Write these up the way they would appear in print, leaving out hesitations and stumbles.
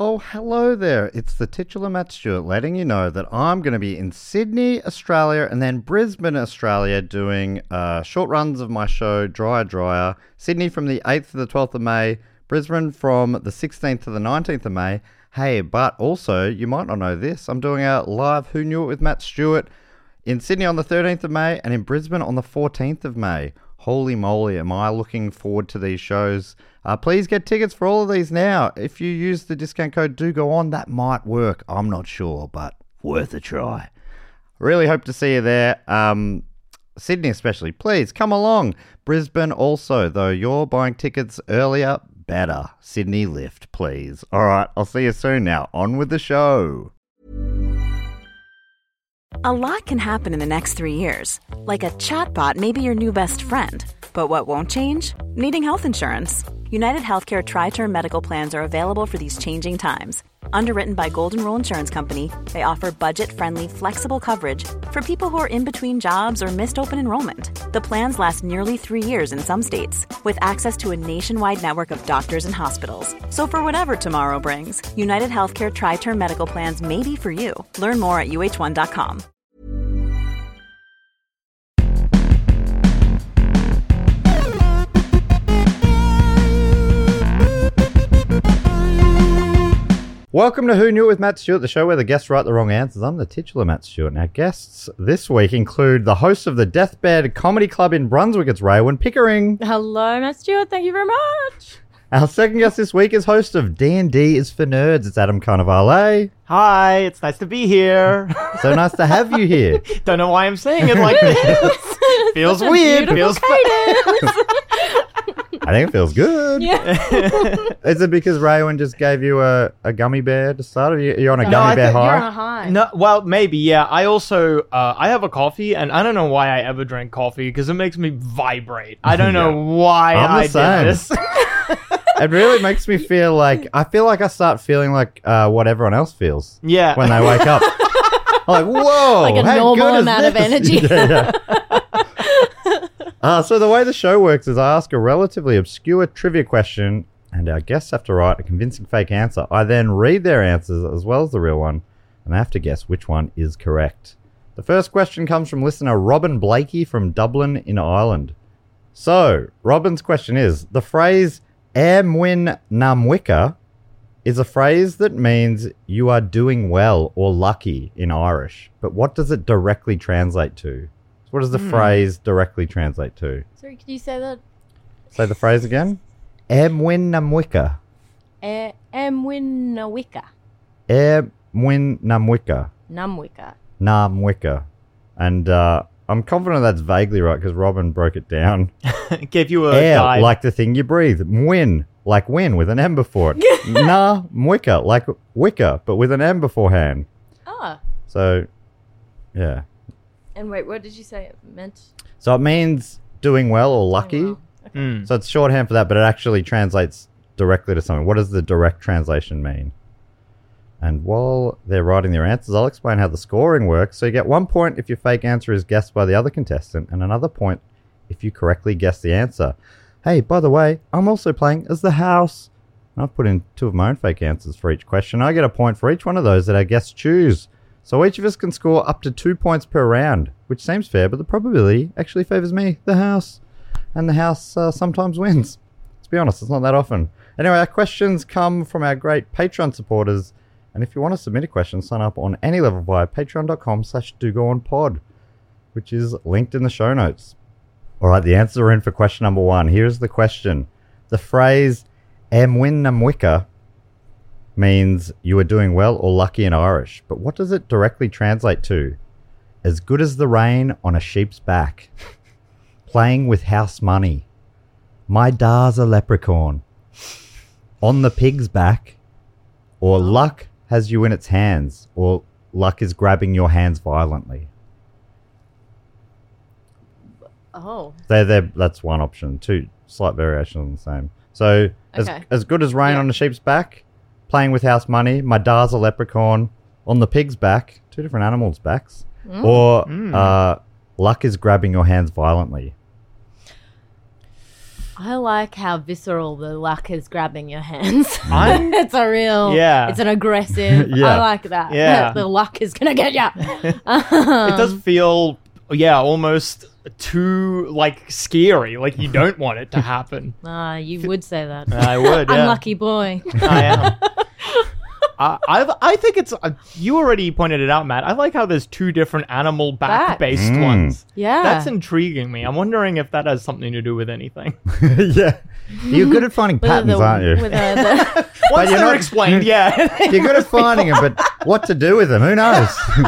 Oh, hello there. It's the titular Matt Stewart letting you know that I'm going to be in Sydney, Australia, and then Brisbane, Australia, doing short runs of my show, Dryer. Sydney from the 8th to the 12th of May, Brisbane from the 16th to the 19th of May. Hey, but also, you might not know this, I'm doing a live Who Knew It with Matt Stewart in Sydney on the 13th of May and in Brisbane on the 14th of May. Holy moly, am I looking forward to these shows. Please get tickets for all of these now. If you use the discount code Do Go On, that might work. I'm not sure, but worth a try. Really hope to see you there. Sydney especially, please come along. Brisbane also, though you're buying tickets earlier, better. Sydney lift, please. All right, I'll see you soon now. On with the show. A lot can happen in the next 3 years. Like a chatbot may be your new best friend. But what won't change? Needing health insurance. United Healthcare Tri-Term Medical Plans are available for these changing times. Underwritten by Golden Rule Insurance Company, they offer budget-friendly, flexible coverage for people who are in between jobs or missed open enrollment. The plans last nearly 3 years in some states, with access to a nationwide network of doctors and hospitals. So for whatever tomorrow brings, United Healthcare Tri-Term Medical Plans may be for you. Learn more at uh1.com. Welcome to Who Knew It with Matt Stewart, the show where the guests write the wrong answers. I'm the titular Matt Stewart. Now, guests this week include the host of the Deathbed Comedy Club in Brunswick, it's Raywin Pickering. Hello, Matt Stewart. Thank you very much. Our second guest this week is host of D&D is for Nerds. It's Adam Carnivale. Hi, it's nice to be here. So nice to have you here. Don't know why I'm saying it like this. Feels weird. Feels I think it feels good. Yeah. Is it because Raywin just gave you a gummy bear to start? You're on a gummy bear high? You're on a high. No, well, maybe, yeah. I also, I have a coffee, and I don't know why I ever drink coffee, because it makes me vibrate. I don't know why I did this. It really makes me feel like, I start feeling like what everyone else feels Yeah. when they wake up. I'm like, whoa. Like a how normal good is amount of this? energy. Yeah. So the way the show works is I ask a relatively obscure trivia question and our guests have to write a convincing fake answer. I then read their answers as well as the real one and they have to guess which one is correct. The first question comes from listener Robin Blakey from Dublin in Ireland. So, Robin's question is, the phrase Mwyn Namwicka is a phrase that means you are doing well or lucky in Irish. But what does it directly translate to? What does the phrase directly translate to? Sorry, could you say that? Say the phrase again. Mwyn Namwicka. Mwynawicka. Mwyn Namwicka. Namwicka. Namwicka. And I'm confident that's vaguely right because Robin broke it down. Gave you a Air, guide. like the thing you breathe. Mwyn, like win with an M before it. Namwicka, like wicker, but with an M beforehand. Ah. So, yeah. And wait, what did you say it meant? So it means doing well or lucky. Oh, wow. Okay. So it's shorthand for that, but it actually translates directly to something. What does the direct translation mean? And while they're writing their answers, I'll explain how the scoring works. So you get 1 point if your fake answer is guessed by the other contestant, and another point if you correctly guess the answer. Hey, by the way, I'm also playing as the house. And I've put in 2 of my own fake answers for each question. I get a point for each one of those that our guests choose. So each of us can score up to 2 points per round, which seems fair, but the probability actually favours me, the house. And the house sometimes wins. Let's be honest, it's not that often. Anyway, our questions come from our great Patreon supporters. And if you want to submit a question, sign up on any level via patreon.com/dogoonpod, which is linked in the show notes. All right, the answers are in for question number 1. Here's the question. The phrase Mwyn Namwicka means you are doing well or lucky in Irish, but what does it directly translate to? As good as the rain on a sheep's back. Playing with house money. My dar's a leprechaun. On the pig's back. Or luck has you in its hands. Or luck is grabbing your hands violently. Oh. That's one option. 2 slight variations on the same. So, as good as rain on a sheep's back. Playing with house money. My dar's a leprechaun. On the pig's back. 2 different animals' backs. Or luck is grabbing your hands violently. I like how visceral the luck is grabbing your hands. I'm- It's a real, Yeah. it's an aggressive. Yeah. I like that. Yeah. The luck is going to get you. It does feel, almost too, scary. Like, you don't want it to happen. You would say that. I would, yeah. Unlucky boy. I am. I think it's. You already pointed it out, Matt. I like how there's two different animal back-based ones. Yeah. That's intriguing me. I'm wondering if that has something to do with anything. Yeah. You're good at finding patterns, aren't you? Once you're they're not- explained, yeah. You're good at finding them, but what to do with them? Who knows?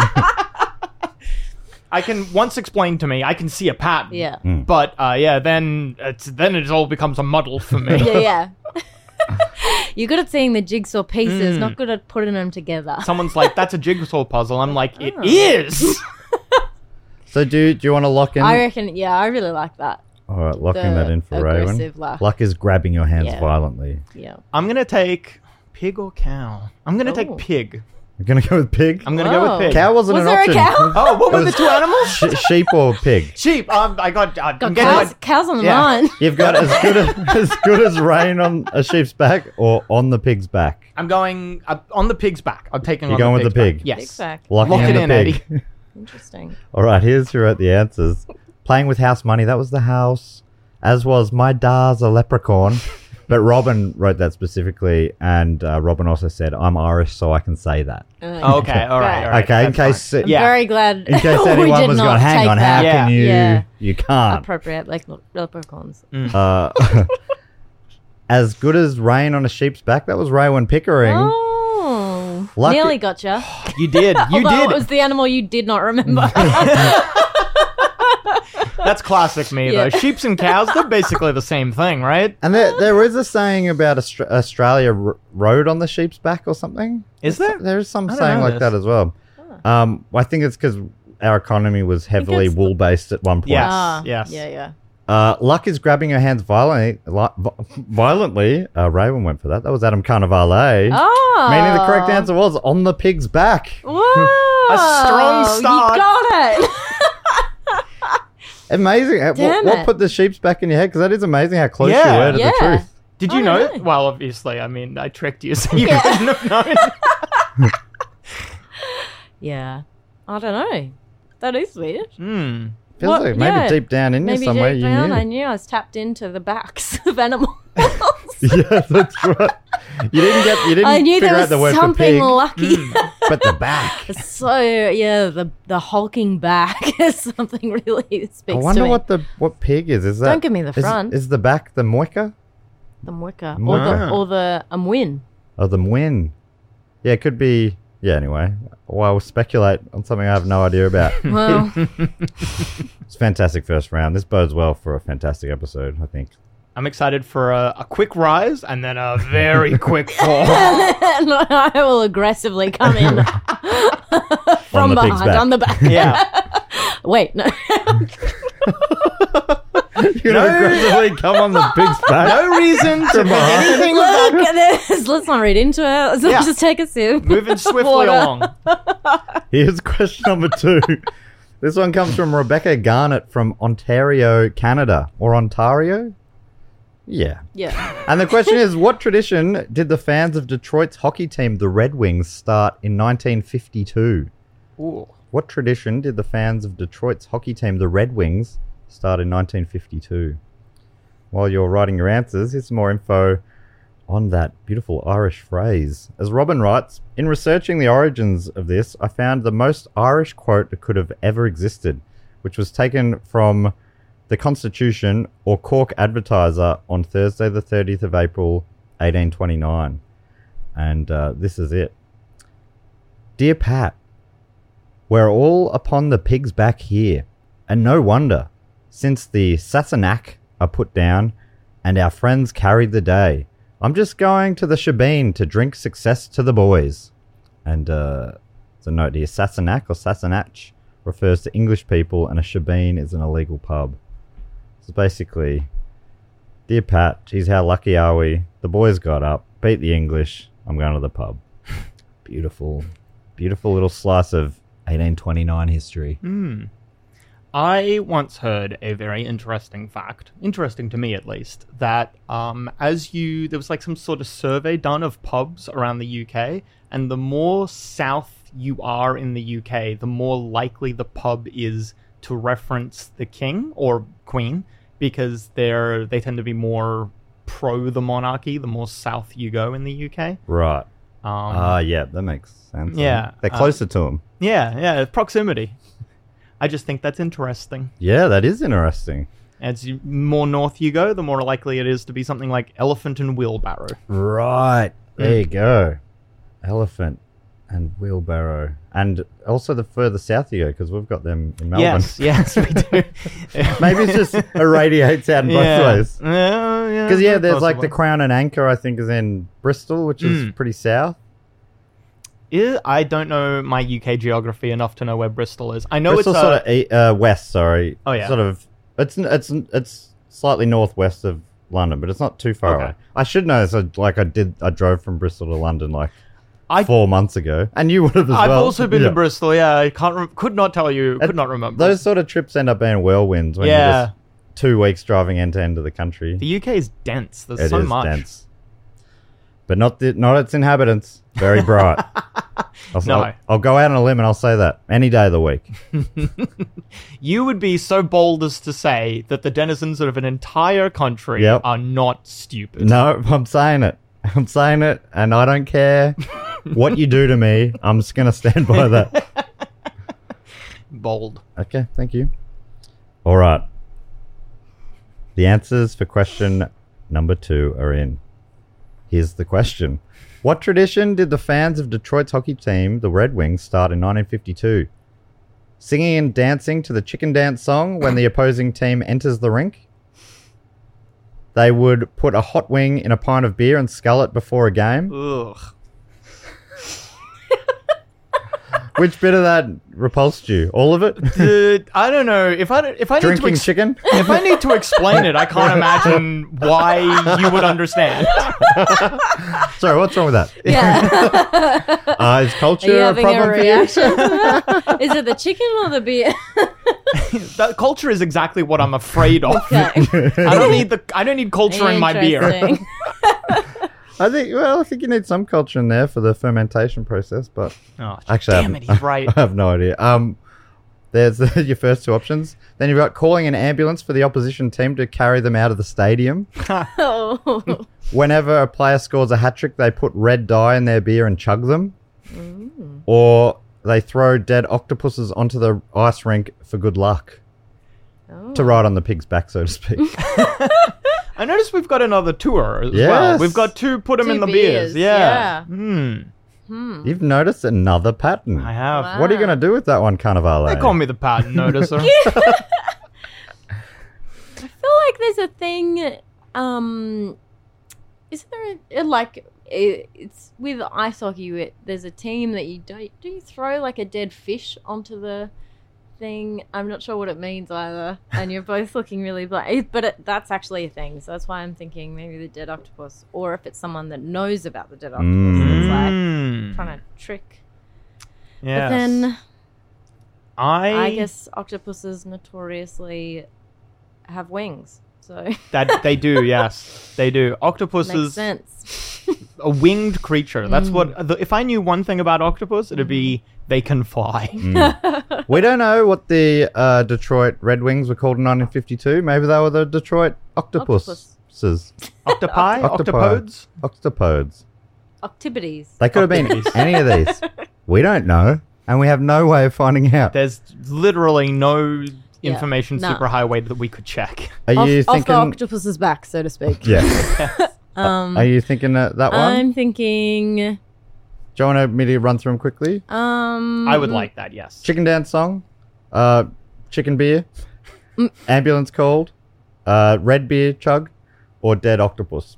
I can once explained to me, I can see a pattern. Yeah. But then it all becomes a muddle for me. Yeah. You're good at seeing the jigsaw pieces, not good at putting them together. Someone's like, "That's a jigsaw puzzle." I'm like, "It is." So do you want to lock in? I reckon, I really like that. All right, locking The that in for Raywin. aggressive luck. Luck is grabbing your hands Yeah. violently. Yeah. I'm gonna take pig or cow. I'm gonna take Oh. pig. You're going to go with pig? I'm gonna go Whoa. with pig. Cow wasn't Was an there a option. cow? Oh, what It were the was two animals? sheep or pig? Sheep. I got. I'm getting Cows on the Yeah. line. You've got as good as rain on a sheep's back or on the pig's back. I'm going on the pig's back. I'm taking. You're on going the with the pig's pig? Back. Yes. Pig's back. Locking Lock it the in, pig. Eddie. Interesting. All right, here's who wrote the answers. Playing with house money, that was the house. As was my da's a leprechaun. But Robin wrote that specifically, and Robin also said, I'm Irish, so I can say that. Okay. All right. All right. Okay, in that's case fine. Yeah. Very glad. in case we anyone did was not going, hang take on, that. how can you? Yeah. You can't. Appropriate, like leprechauns. As good as rain on a sheep's back, that was Raywin Pickering. Oh, Lucky- nearly gotcha. You did. You Although did. it was the animal you did not remember. That's classic me, Yeah. though. Sheeps and cows, they're basically the same thing, right? And there is a saying about Australia rode on the sheep's back or something. Is there? There is some I don't saying know like this. that as well. I think it's because our economy was heavily it's- wool-based at one point. Yes. Yes. Yeah. Luck is grabbing your hands violently. Raywin went for that. That was Adam Carnivale. Oh. Meaning the correct answer was on the pig's back. Whoa. A strong start. You got it. Amazing. Damn What it. put the sheep's back in your head? Because that is amazing how close Yeah. you were to Yeah. the truth. Did you I know? don't know. Well, obviously, I mean, I tricked you, so you couldn't have known. Yeah. I don't know. That is weird. Hmm. Feels What? like maybe Yeah. deep down in you Maybe somewhere deep you down, knew. I knew I was tapped into the backs of animals. Yeah, that's right. You didn't I knew figure there out was the word for something pig, lucky. but the back. So yeah, the hulking back is something really speaks I wonder to me. what pig is. Is that? Don't give me the front. Is the back the moika The Mwika. Mwika. Or the Mwin. or the mwin? Yeah, it could be. Yeah. Anyway, well, I will speculate on something I have no idea about. Well, It's a fantastic first round. This bodes well for a fantastic episode, I think. I'm excited for a quick rise and then a very quick fall. I will aggressively come in from the pig's behind, back. on the back. Yeah. Wait, no. You're gonna aggressively come on the pig's back. No reason to think anything Look at this. Let's not read into it. Let's Yeah. just take a sip. moving swiftly Water. along. Here's question number 2. This one comes from Rebecca Garnett from Ontario, Canada. Or Ontario? Yeah. Yeah. And the question is, what tradition did the fans of Detroit's hockey team, the Red Wings, start in 1952? Ooh. What tradition did the fans of Detroit's hockey team, the Red Wings, start in 1952? While you're writing your answers, here's some more info on that beautiful Irish phrase. As Robin writes, in researching the origins of this, I found the most Irish quote that could have ever existed, which was taken from the Constitution or Cork Advertiser on Thursday the 30th of April 1829. And this is it. Dear Pat, we're all upon the pig's back here, and no wonder, since the Sassenach are put down and our friends carried the day. I'm just going to the shebeen to drink success to the boys. And it's a note here, Sassenach or Sassenach refers to English people, and a shebeen is an illegal pub. So basically, dear Pat, geez, how lucky are we? The boys got up, beat the English, I'm going to the pub. Beautiful, beautiful little slice of 1829 history. I once heard a very interesting fact, interesting to me at least, that there was like some sort of survey done of pubs around the UK, and the more south you are in the UK, the more likely the pub is to reference the king or queen, because they tend to be more pro the monarchy the more south you go in the UK. Right. Yeah, that makes sense. Yeah. They're closer to them. Yeah, proximity. I just think that's interesting. Yeah, that is interesting. As more north you go, the more likely it is to be something like elephant and wheelbarrow. Right. There you go. Elephant and wheelbarrow. And also the further south you go, because we've got them in Melbourne. Yes, we do. Maybe it's just irradiates out in both ways. Yeah. Because, there's like the Crown and Anchor, I think, is in Bristol, which is pretty south. I don't know my UK geography enough to know where Bristol is. I know Bristol's it's sort of west, sorry. Oh, yeah. Sort of, it's slightly northwest of London, but it's not too far away. I should know this. I drove from Bristol to London 4 months ago, and you would have as well. I've also been to Bristol. Yeah, I could not tell you. Could not remember. Those sort of trips end up being whirlwinds when you're just 2 weeks driving end to end of the country. The UK is dense. There's so much. Dense. But not its inhabitants. Very bright. I'll go out on a limb and I'll say that any day of the week. You would be so bold as to say that the denizens of an entire country are not stupid. No, I'm saying it. And I don't care what you do to me. I'm just going to stand by that. Bold. Okay, thank you. All right. The answers for question number 2 are in. Here's the question. What tradition did the fans of Detroit's hockey team, the Red Wings, start in 1952? Singing and dancing to the chicken dance song when the opposing team enters the rink? They would put a hot wing in a pint of beer and scull it before a game? Ugh. Which bit of that repulsed you? All of it? I don't know. If I Drinking need to chicken? If I need to explain it, I can't imagine why you would understand. Sorry, what's wrong with that? Yeah. Is culture Are you a having problem a for you? reaction to that? Is it the chicken or the beer? That culture is exactly what I'm afraid of. Okay. I don't need culture in my beer. Interesting. I think you need some culture in there for the fermentation process, but actually, damn it, he's right. I have no idea. There's your first 2 options. Then you've got calling an ambulance for the opposition team to carry them out of the stadium. Oh. Whenever a player scores a hat-trick, they put red dye in their beer and chug them. Or they throw dead octopuses onto the ice rink for good luck. To ride on the pig's back, so to speak. I noticed we've got another tour as Yes. well. We've got 2 put them in the beers. Yeah. You've noticed another pattern. I have. Wow. What are you going to do with that one, Carnivale? They call me the pattern noticer. I feel like there's a thing. Isn't there it's with ice hockey? There's a team that do you throw like a dead fish onto the thing? I'm not sure what it means either, and you're both looking really blank. But that's actually a thing, so that's why I'm thinking maybe the dead octopus, or if it's someone that knows about the dead octopus, it's like trying to trick. Yeah. But then I guess octopuses notoriously have wings, so that they do. Yes, they do. makes Octopuses, sense. a winged creature. That's what. If I knew one thing about octopus, it'd be they can fly. We don't know what the Detroit Red Wings were called in 1952. Maybe they were the Detroit Octopuses. Octopi, octopodes. Octopodes. Octipodes. They could have been any of these. We don't know, and we have no way of finding out. There's literally no Yeah, information nah. superhighway that we could check. Are you Off the thinking? octopus's back, so to speak. Yeah. Are you thinking that one? I'm thinking. Do you want me to run through them quickly? I would like that. Yes. Chicken dance song, chicken beer, ambulance called, red beer chug, or dead octopus.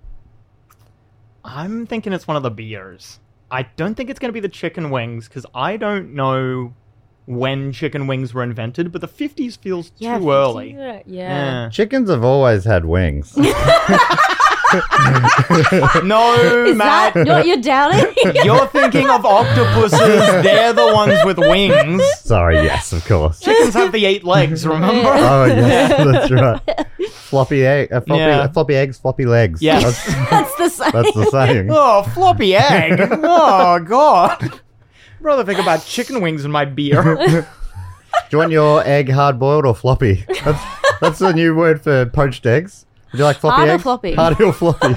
I'm thinking it's one of the beers. I don't think it's going to be the chicken wings because I don't know when chicken wings were invented, but the 50s feels too early. Yeah. Chickens have always had wings. No, Is Matt. that what you're doubting? You're thinking of octopuses. They're the ones with wings. Sorry, yes, of course. Chickens have the 8 legs, remember? Oh, yes, that's right. Floppy Yeah. floppy eggs, floppy legs. Yes. That's the same. That's the saying. Oh, floppy egg. Oh, God. I'd rather think about chicken wings in my beer. Do you want your egg hard boiled or floppy? That's the new word for poached eggs. Would you like floppy Hard or eggs? floppy? Hard or floppy?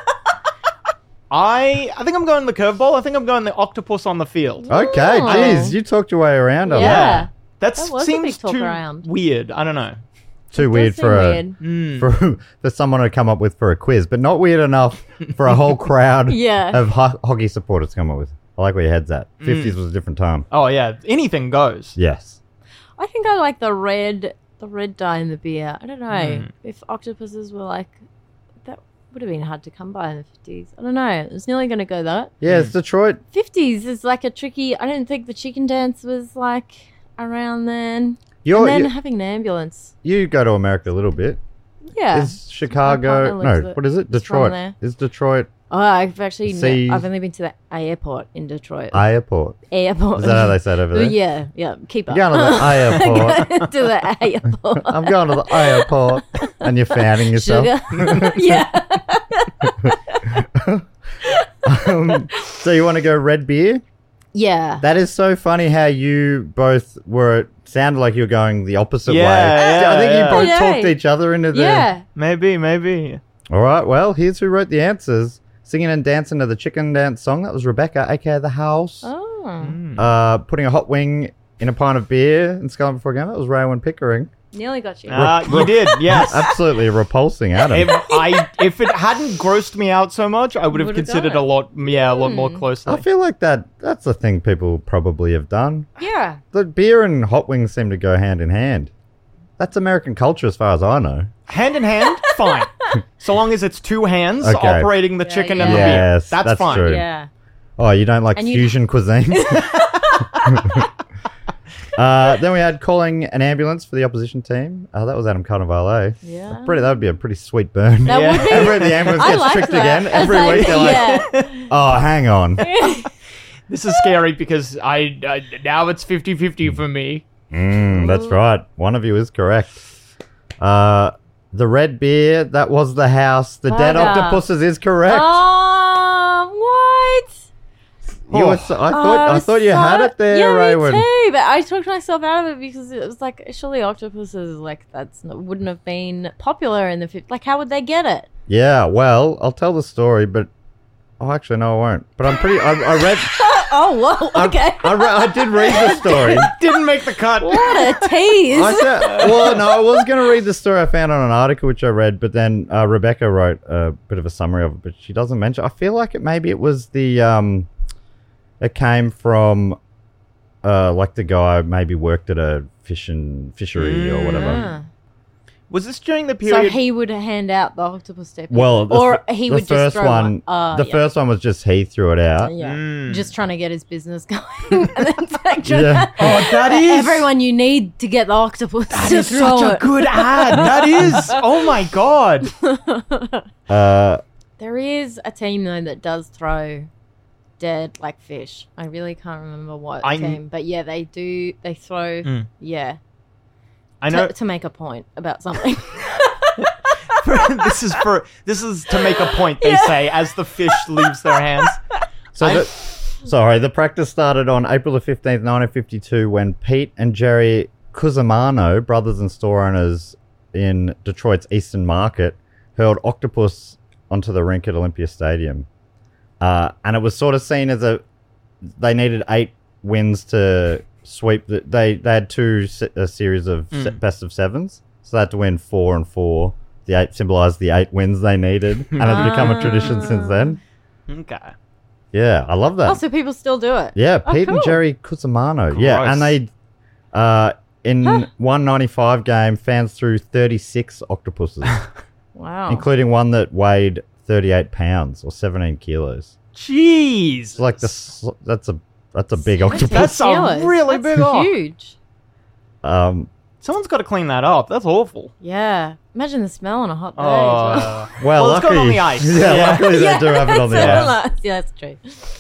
I think I'm going the curveball. I think I'm going the octopus on the field. Okay, Oh. geez, you talked your way around on that. Yeah. That That was a seems big talk too around. weird. I don't know. Too weird Does seem for a weird. for someone to come up with for a quiz, but not weird enough for a whole crowd Yeah. of hockey supporters to come up with. I like where your head's at. 50s was a different time. Oh, yeah. Anything goes. Yes. I think I like the red dye in the beer. I don't know Hmm. if octopuses were like that. Would have been hard to come by in the 50s. I don't know. I was nearly going to go that. Yeah, it's Detroit. 50s is like a tricky. I don't think the chicken dance was like around then. You're, and then you, having an ambulance. you go to America a little bit. Yeah. Is Chicago? My partner lives No, it. what is it? It's from Detroit. there. Is Detroit Oh, I've actually See- I've only been to the airport in Detroit. airport? Airport. Is that how they say it over there? Yeah. Keep up. You're going to the airport. to the airport. I'm going to the airport. And you're fanning yourself. Sugar. Yeah. So you want to go red beer? Yeah. That is so funny how you both sounded like you were going the opposite way. Yeah, I think yeah. you both Yeah. talked each other into the... Yeah. Maybe. All right, well, here's who wrote the answers. Singing and dancing to the chicken dance song. That was Rebecca, aka The House. Oh. Putting a hot wing in a pint of beer and sculling before a game. That was Raywin Pickering. Nearly got you. You did, yes. Absolutely repulsing Adam. If it hadn't grossed me out so much, I would have Would've considered done a lot more I closely. feel like that's a thing people probably have done. Yeah. The beer and hot wings seem to go hand in hand. That's American culture as far as I know. Hand in hand, fine. So long as it's two hands Okay. operating the Yeah, chicken yeah. and the beer. Yes, That's that's fine. true. Yeah. Oh, you don't like And you- fusion cuisine? Then we had calling an ambulance for the opposition team. That was Adam Carnivale. Yeah. That would be a pretty sweet burn. That Yeah. would be. Every the ambulance I gets like tricked that. again every It's week. They're like, yeah. oh, hang on. This is scary because I now it's 50-50 for me. That's right. One of you is correct. The red beer, that was the house. The dead Bugger. octopuses is correct. What? I thought you had it there, Yeah, Raywin. me too. But I talked myself out of it because it was like, surely octopuses wouldn't have been popular in the 50s. Like, how would they get it? Yeah, well, I'll tell the story, but actually, no, I won't. But I'm pretty. I read. Oh, whoa. Okay. I did read the story. Didn't make the cut. What a tease. I was going to read the story I found on an article which I read, but then Rebecca wrote a bit of a summary of it, but she doesn't mention. I feel like it was the it came from like the guy maybe worked at a fishery or whatever. Ah. Was this during the So period? he would hand out the octopus step. Well, he the would first just throw one. The yeah. first one was just he threw it out. Yeah. Just trying to get his business going. And then it's like, Yeah. Oh, that is everyone you need to get the octopus That to is throw such a it. good ad. That is. Oh my god. There is a team though that does throw dead like fish. I really can't remember what team, but yeah, they do. They throw. Yeah, I know. to make a point about something. this is to make a point. They say as the fish leaves their hands. The practice started on April the 15th, 1952, when Pete and Jerry Cusimano, brothers and store owners in Detroit's Eastern Market, hurled octopus onto the rink at Olympia Stadium. And it was sort of seen as they needed 8 wins to sweep. They had a series of best of 7s, so they had to win 4 and 4. The 8 symbolized the 8 wins they needed, and it's become a tradition since then. Okay. Yeah, I love that. Oh, so people still do it. Yeah, Oh, Pete and cool. Jerry Cusimano. Yeah, Gross. and they in 195 game, fans threw 36 octopuses, Wow. including one that weighed 38 pounds or 17 kilos. Jeez. It's like that's a big octopus. That's a really big off. huge. Someone's got to clean that up. That's awful. Yeah. Imagine the smell on a hot day. Oh, Well, it's gone on the ice. Yeah, luckily they do have it on the ice. Yeah, that's true.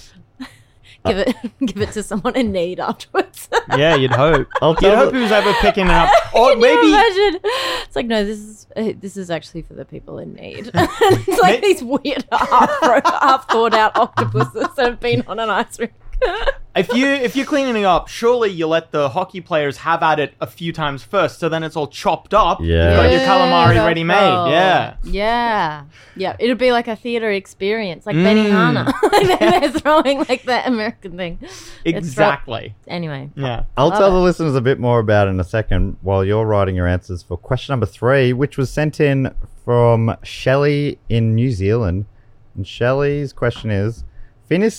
Give it to someone in need afterwards. yeah, you'd hope. I'll You'd tell hope he was ever picking it up. Or Can maybe. you imagine? It's like, no, this is actually for the people in need. It's like these weird half thought out octopuses that have been on an ice rink. If you're cleaning it up, surely you let the hockey players have at it a few times first, so then it's all chopped up. Yeah. You've got your calamari ready made. Yeah. Yeah. It'll be like a theater experience, like Benihana. They're throwing like that American thing. Exactly. Anyway. Yeah. I'll Love tell the it. listeners a bit more about it in a second while you're writing your answers for question number 3, which was sent in from Shelley in New Zealand. And Shelley's question is, finish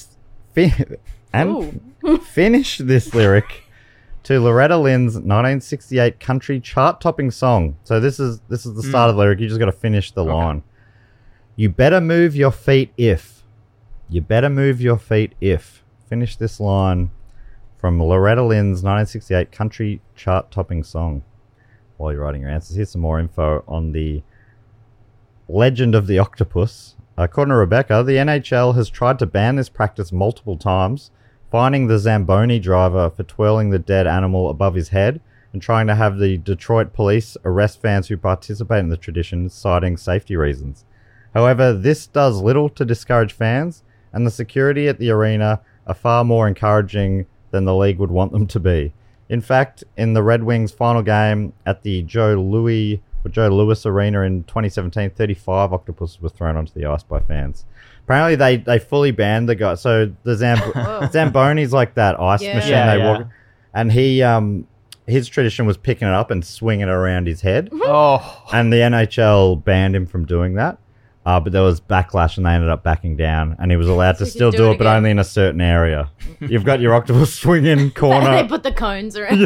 this lyric to Loretta Lynn's 1968 country chart-topping song. So this is the start of the lyric. You just got to finish the line. You better move your feet if. You better move your feet if. Finish this line from Loretta Lynn's 1968 country chart-topping song. While you're writing your answers, here's some more info on the legend of the octopus. According to Rebecca, the NHL has tried to ban this practice multiple times, fining the Zamboni driver for twirling the dead animal above his head and trying to have the Detroit police arrest fans who participate in the tradition, citing safety reasons. However, this does little to discourage fans, and the security at the arena are far more encouraging than the league would want them to be. In fact, in the Red Wings' final game at the Joe Louis Arena in 2017, 35 octopuses were thrown onto the ice by fans. Apparently, they fully banned the guy. So the Zamboni's like that ice machine they walk, and his tradition was picking it up and swinging it around his head. Oh. And the NHL banned him from doing that. But there was backlash, and they ended up backing down, and he was allowed to still do it, but only in a certain area. You've got your octopus swinging corner. They put the cones around.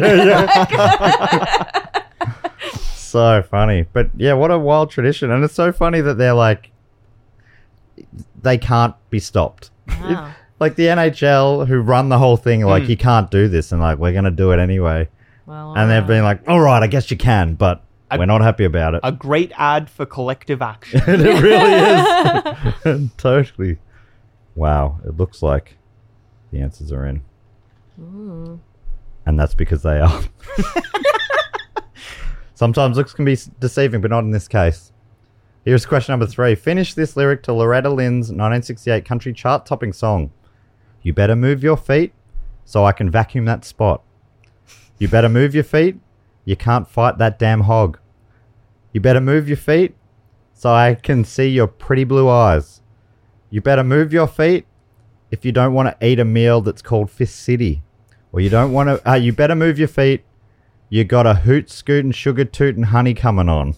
So funny. But yeah, what a wild tradition. And it's so funny that they're like, they can't be stopped. Wow. Like the NHL who run the whole thing, like, you can't do this, and like, we're going to do it anyway. Well, And they've been like, all right, I guess you can, but we're not happy about it. A great ad for collective action. It really is. Totally. Wow. It looks like the answers are in. And that's because they are. Sometimes looks can be deceiving, but not in this case. Here's question number 3. Finish this lyric to Loretta Lynn's 1968 country chart-topping song. You better move your feet so I can vacuum that spot. You better move your feet. You can't fight that damn hog. You better move your feet so I can see your pretty blue eyes. You better move your feet if you don't want to eat a meal that's called Fist City. Or you don't want to... you better move your feet. You got a hoot, scoot, and sugar toot and honey coming on.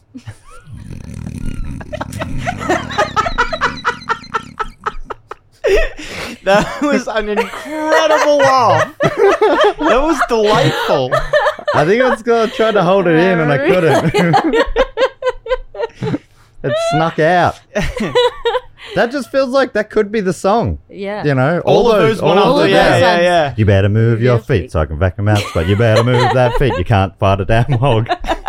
That was an incredible laugh. That was delightful. I think I tried to hold it in and I couldn't. It snuck out. That just feels like that could be the song. Yeah. You know, All of those one all after, of yeah, those yeah, ones. yeah. You better move your feet so I can vacuum out, but you better move that feet. You can't fight a damn hog.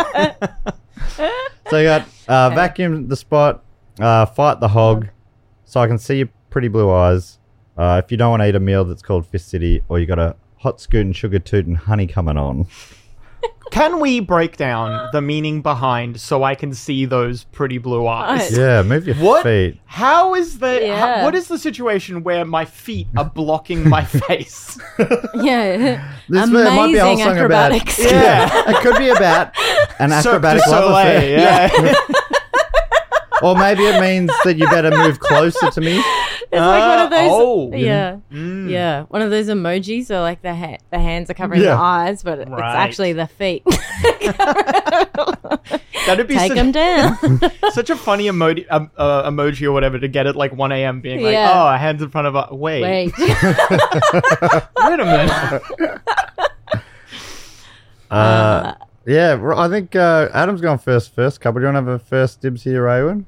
So you got vacuum the spot, fight the hog, so I can see your pretty blue eyes. If you don't want to eat a meal that's called Fist City, or you got a hot scoot and sugar toot and honey coming on. Can we break down the meaning behind so I can see those pretty blue eyes? Yeah, move your What? feet. How is the... Yeah. what is the situation where my feet are blocking my face? Yeah. This might be a whole Amazing song about... acrobatics. Yeah, it could be about an Cirque du acrobatic love Soleil, affair. yeah. Or maybe it means that you better move closer to me. It's like one of those. oh. Yeah. Mm. Yeah. One of those emojis, so like the hands are covering the eyes, but it's Right. actually the feet. That'd be Take such, them down. such a funny emoji or whatever to get at like 1 a.m. being like, Yeah. oh, hands in front of a... Wait. Wait. Wait a minute. Yeah, I think Adam's gone first couple. Do you want to have a first dibs here, Raywin?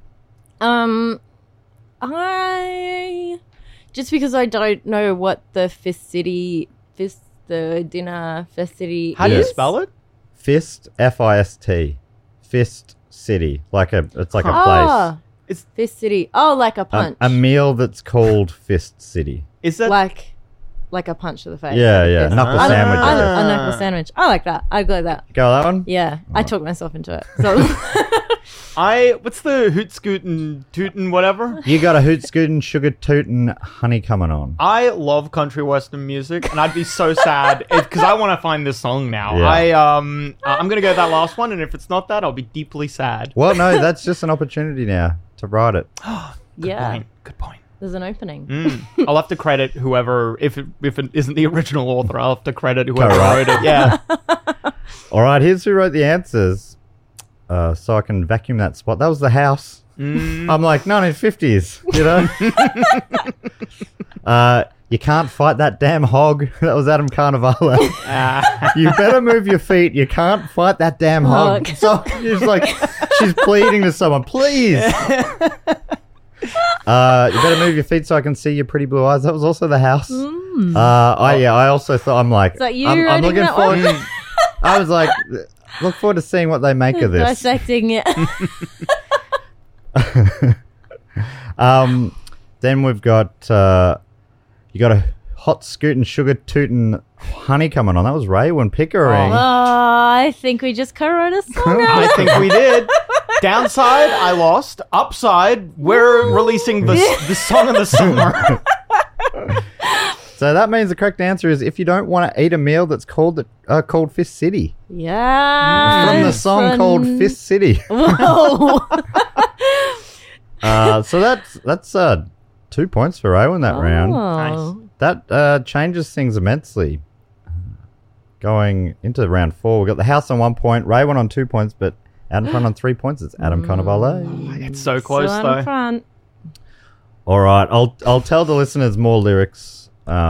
I just because I don't know what the dinner festivity. How do you Yeah. spell it? Fist, F-I-S-T. Fist City. It's like a place. Oh, It's Fist City. Oh, like a punch. A meal that's called Fist City. is that like a punch to the face. Yeah, like a yeah. fist. Knuckle I- sandwich. I- a knuckle sandwich. I like that. I go that. Go that one? Yeah, I talked myself into it. So what's the hoot scootin' tootin' whatever? You got a hoot scootin', sugar tootin', honey coming on. I love country western music, and I'd be so sad because I want to find this song now. Yeah. I'm gonna go that last one, and if it's not that, I'll be deeply sad. Well, no, that's just an opportunity now to write it. yeah, Good point. there's an opening. I'll have to credit whoever, if it isn't the original author, I'll have to credit whoever Co-write. wrote it. Yeah. All right, here's who wrote the answers. So I can vacuum that spot. That was The House. I'm like, 1950s, you know? You can't fight that damn hog. That was Adam Carnivale. You better move your feet. You can't fight that damn hog. So she's like, she's pleading to someone, please. You better move your feet so I can see your pretty blue eyes. That was also The House. I also thought, I'm like, that you I'm writing looking that forward. one? I was like, look forward to seeing what they make of this. Dissecting it. Then we've got you got a hot scootin' sugar tootin' honey coming on. That was Raywin Pickering. Oh, I think we just co-wrote a song. I think we did. Downside, I lost. Upside, we're releasing the song of the summer. So that means the correct answer is if you don't want to eat a meal that's called Fist City. Yeah. From the song called Fist City. Whoa. So that's 2 points for Raywin that round. Oh. That changes things immensely. Going into round 4, we've got The House on 1 point, Raywin on 2 points, but out in front on 3 points, it's Adam Carnivale. It's so close, So though. in front. All right, I'll tell the listeners more lyrics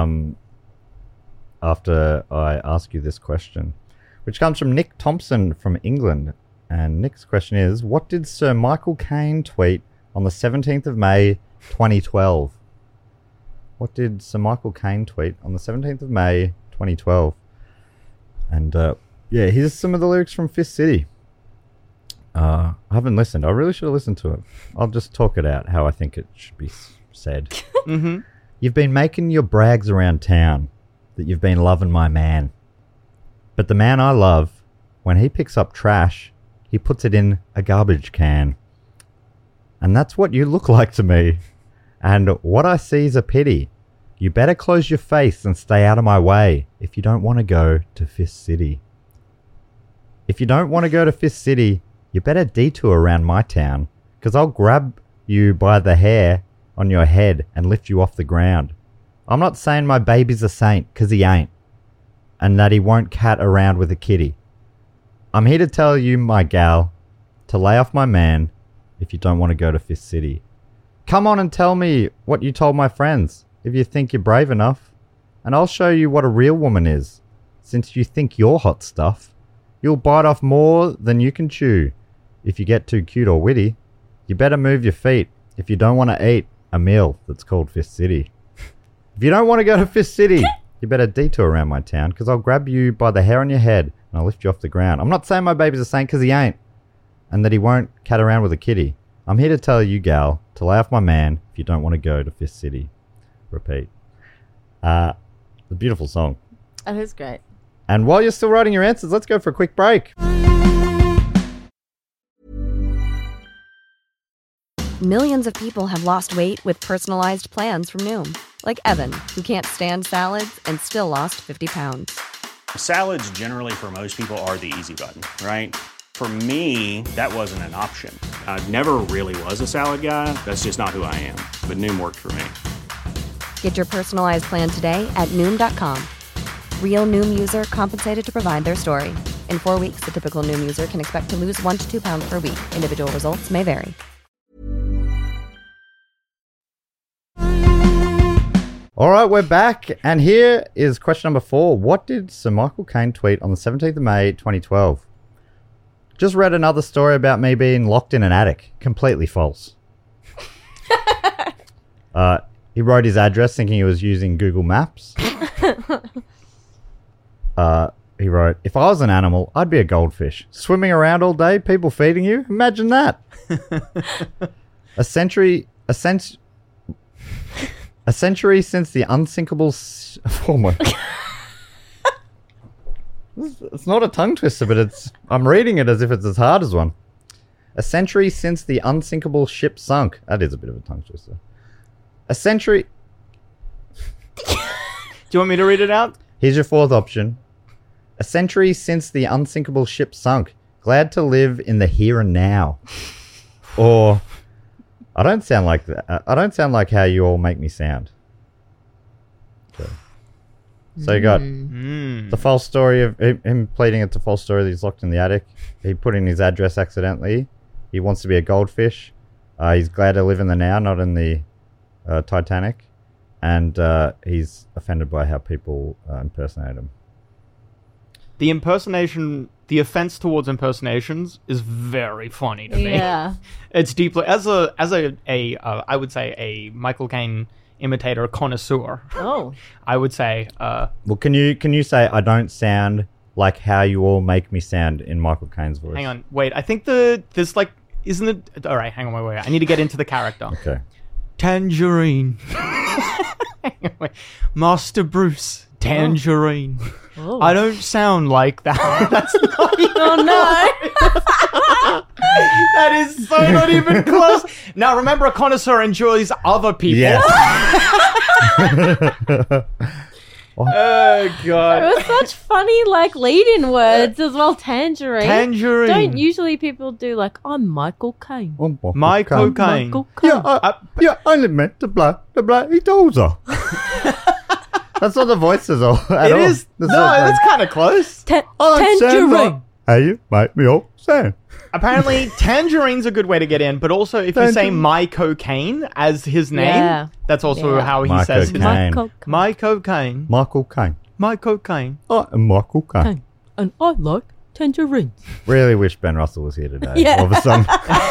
after I ask you this question, which comes from Nick Thompson from England. And Nick's question is, what did Sir Michael Caine tweet on the 17th of May, 2012? What did Sir Michael Caine tweet on the 17th of May, 2012? And yeah, here's some of the lyrics from Fist City. I haven't listened. I really should have listened to it. I'll just talk it out how I think it should be said. Mm-hmm. You've been making your brags around town that you've been loving my man. But the man I love, when he picks up trash, he puts it in a garbage can. And that's what you look like to me. And what I see is a pity. You better close your face and stay out of my way if you don't want to go to Fist City. If you don't want to go to Fist City, you better detour around my town, because I'll grab you by the hair on your head and lift you off the ground. I'm not saying my baby's a saint, because he ain't, and that he won't cat around with a kitty. I'm here to tell you, my gal, to lay off my man if you don't want to go to Fist City. Come on and tell me what you told my friends, if you think you're brave enough, and I'll show you what a real woman is. Since you think you're hot stuff, you'll bite off more than you can chew. If you get too cute or witty, you better move your feet if you don't want to eat a meal that's called Fist City. If you don't want to go to Fist City, you better detour around my town, because I'll grab you by the hair on your head and I'll lift you off the ground. I'm not saying my baby's a saint, because he ain't, and that he won't cat around with a kitty. I'm here to tell you, gal, to lay off my man if you don't want to go to Fist City. Repeat. A beautiful song. That is great. And while you're still writing your answers, let's go for a quick break. Millions of people have lost weight with personalized plans from Noom. Like Evan, who can't stand salads and still lost 50 pounds. Salads generally for most people are the easy button, right? For me, that wasn't an option. I never really was a salad guy. That's just not who I am. But Noom worked for me. Get your personalized plan today at Noom.com. Real Noom user compensated to provide their story. In 4 weeks, the typical Noom user can expect to lose 1 to 2 pounds per week. Individual results may vary. All right, we're back. And here is question number 4. What did Sir Michael Caine tweet on the 17th of May, 2012? Just read another story about me being locked in an attic. Completely false. He wrote his address thinking he was using Google Maps. he wrote, if I was an animal, I'd be a goldfish. Swimming around all day, people feeding you. Imagine that. A century since the unsinkable... Oh my... It's not a tongue twister, but I'm reading it as if it's as hard as one. A century since the unsinkable ship sunk. That is a bit of a tongue twister. A century... Do you want me to read it out? Here's your fourth option. A century since the unsinkable ship sunk. Glad to live in the here and now. Or, I don't sound like that. I don't sound like how you all make me sound. Okay. So you got the false story of him pleading it's a false story that he's locked in the attic. He put in his address accidentally. He wants to be a goldfish. He's glad to live in the now, not in the Titanic. And he's offended by how people impersonate him. The offense towards impersonations is very funny to me. Yeah. It's deeply as a I would say a Michael Caine imitator connoisseur. Oh. I would say. Well, can you say I don't sound like how you all make me sound in Michael Caine's voice? Hang on, wait. I think there's like, isn't it? All right, hang on, wait. I need to get into the character. Okay. Tangerine. Master Bruce. Tangerine. Oh. I don't sound like that. That's not even Oh, no. That is so not even close. Now, remember, a connoisseur enjoys other people. Yes. Oh, God. It was such funny, like, lead-in words as well. Tangerine. Tangerine. Don't usually people do, like, I'm Michael Caine. My cocaine. Michael Caine. Yeah, I only meant to blow the dozer. That's not the voices all. At It all. is. That's No, not that's kind of close. I sound Tangerine. like how you make me all sound. Apparently, tangerine's a good way to get in, but also if you say my cocaine as his name, Yeah. that's also Yeah. how he My says his cocaine. name. Michael My cocaine. Michael Caine. My cocaine. I am Michael Caine. Caine. And I like tangerines. Really wish Ben Russell was here today. Yeah. All of a sudden.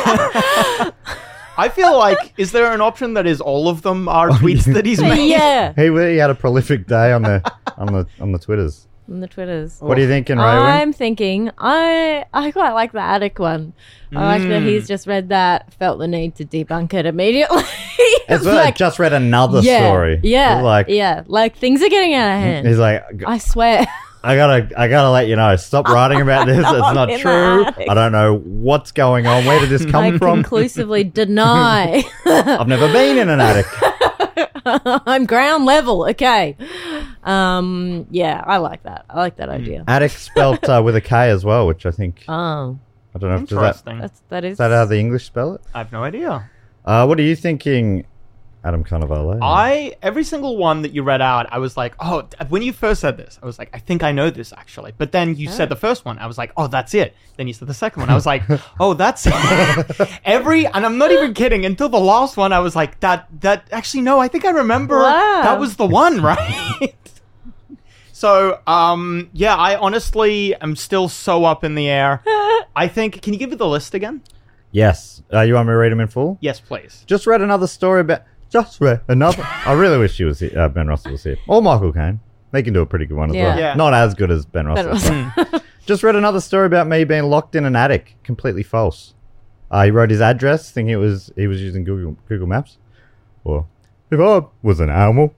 I feel like, is there an option that is all of them are tweets that he's made? Yeah. he really had a prolific day on the Twitters. On the Twitters. What are you thinking, Raywin? I'm thinking, I quite like the attic one. I like that he's just read that, felt the need to debunk it immediately. As well, I just read another yeah, story. Yeah, Like, like things are getting out of hand. he's like, I swear. I gotta let you know. Stop writing about this. It's not in the true. attic. I don't know what's going on. Where did this I come from? conclusively deny. I've never been in an attic. I'm ground level. Okay. Yeah, I like that. I like that idea. Attic spelt with a K as well, which I think Oh, I don't know if does Interesting. that is. is that how the English spell it. I have no idea. What are you thinking, Adam Carnivale? Every single one that you read out, I was like, oh, when you first said this, I was like, I think I know this actually. But then you said the first one, I was like, oh, that's it. Then you said the second one, I was like, oh, that's it. And I'm not even kidding, until the last one, I was like, that actually, no, I think I remember Wow. that was the one, right? So, yeah, I honestly am still so up in the air. I think, can you give me the list again? Yes. You want me to read them in full? Yes, please. Just read another story about. Just read another. I really wish Ben Russell was here. Or Michael Caine. They can do a pretty good one as Yeah. well. Yeah. Not as good as Ben Russell. Just read another story about me being locked in an attic. Completely false. He wrote his address, thinking he was using Google Maps. Or if I was an animal,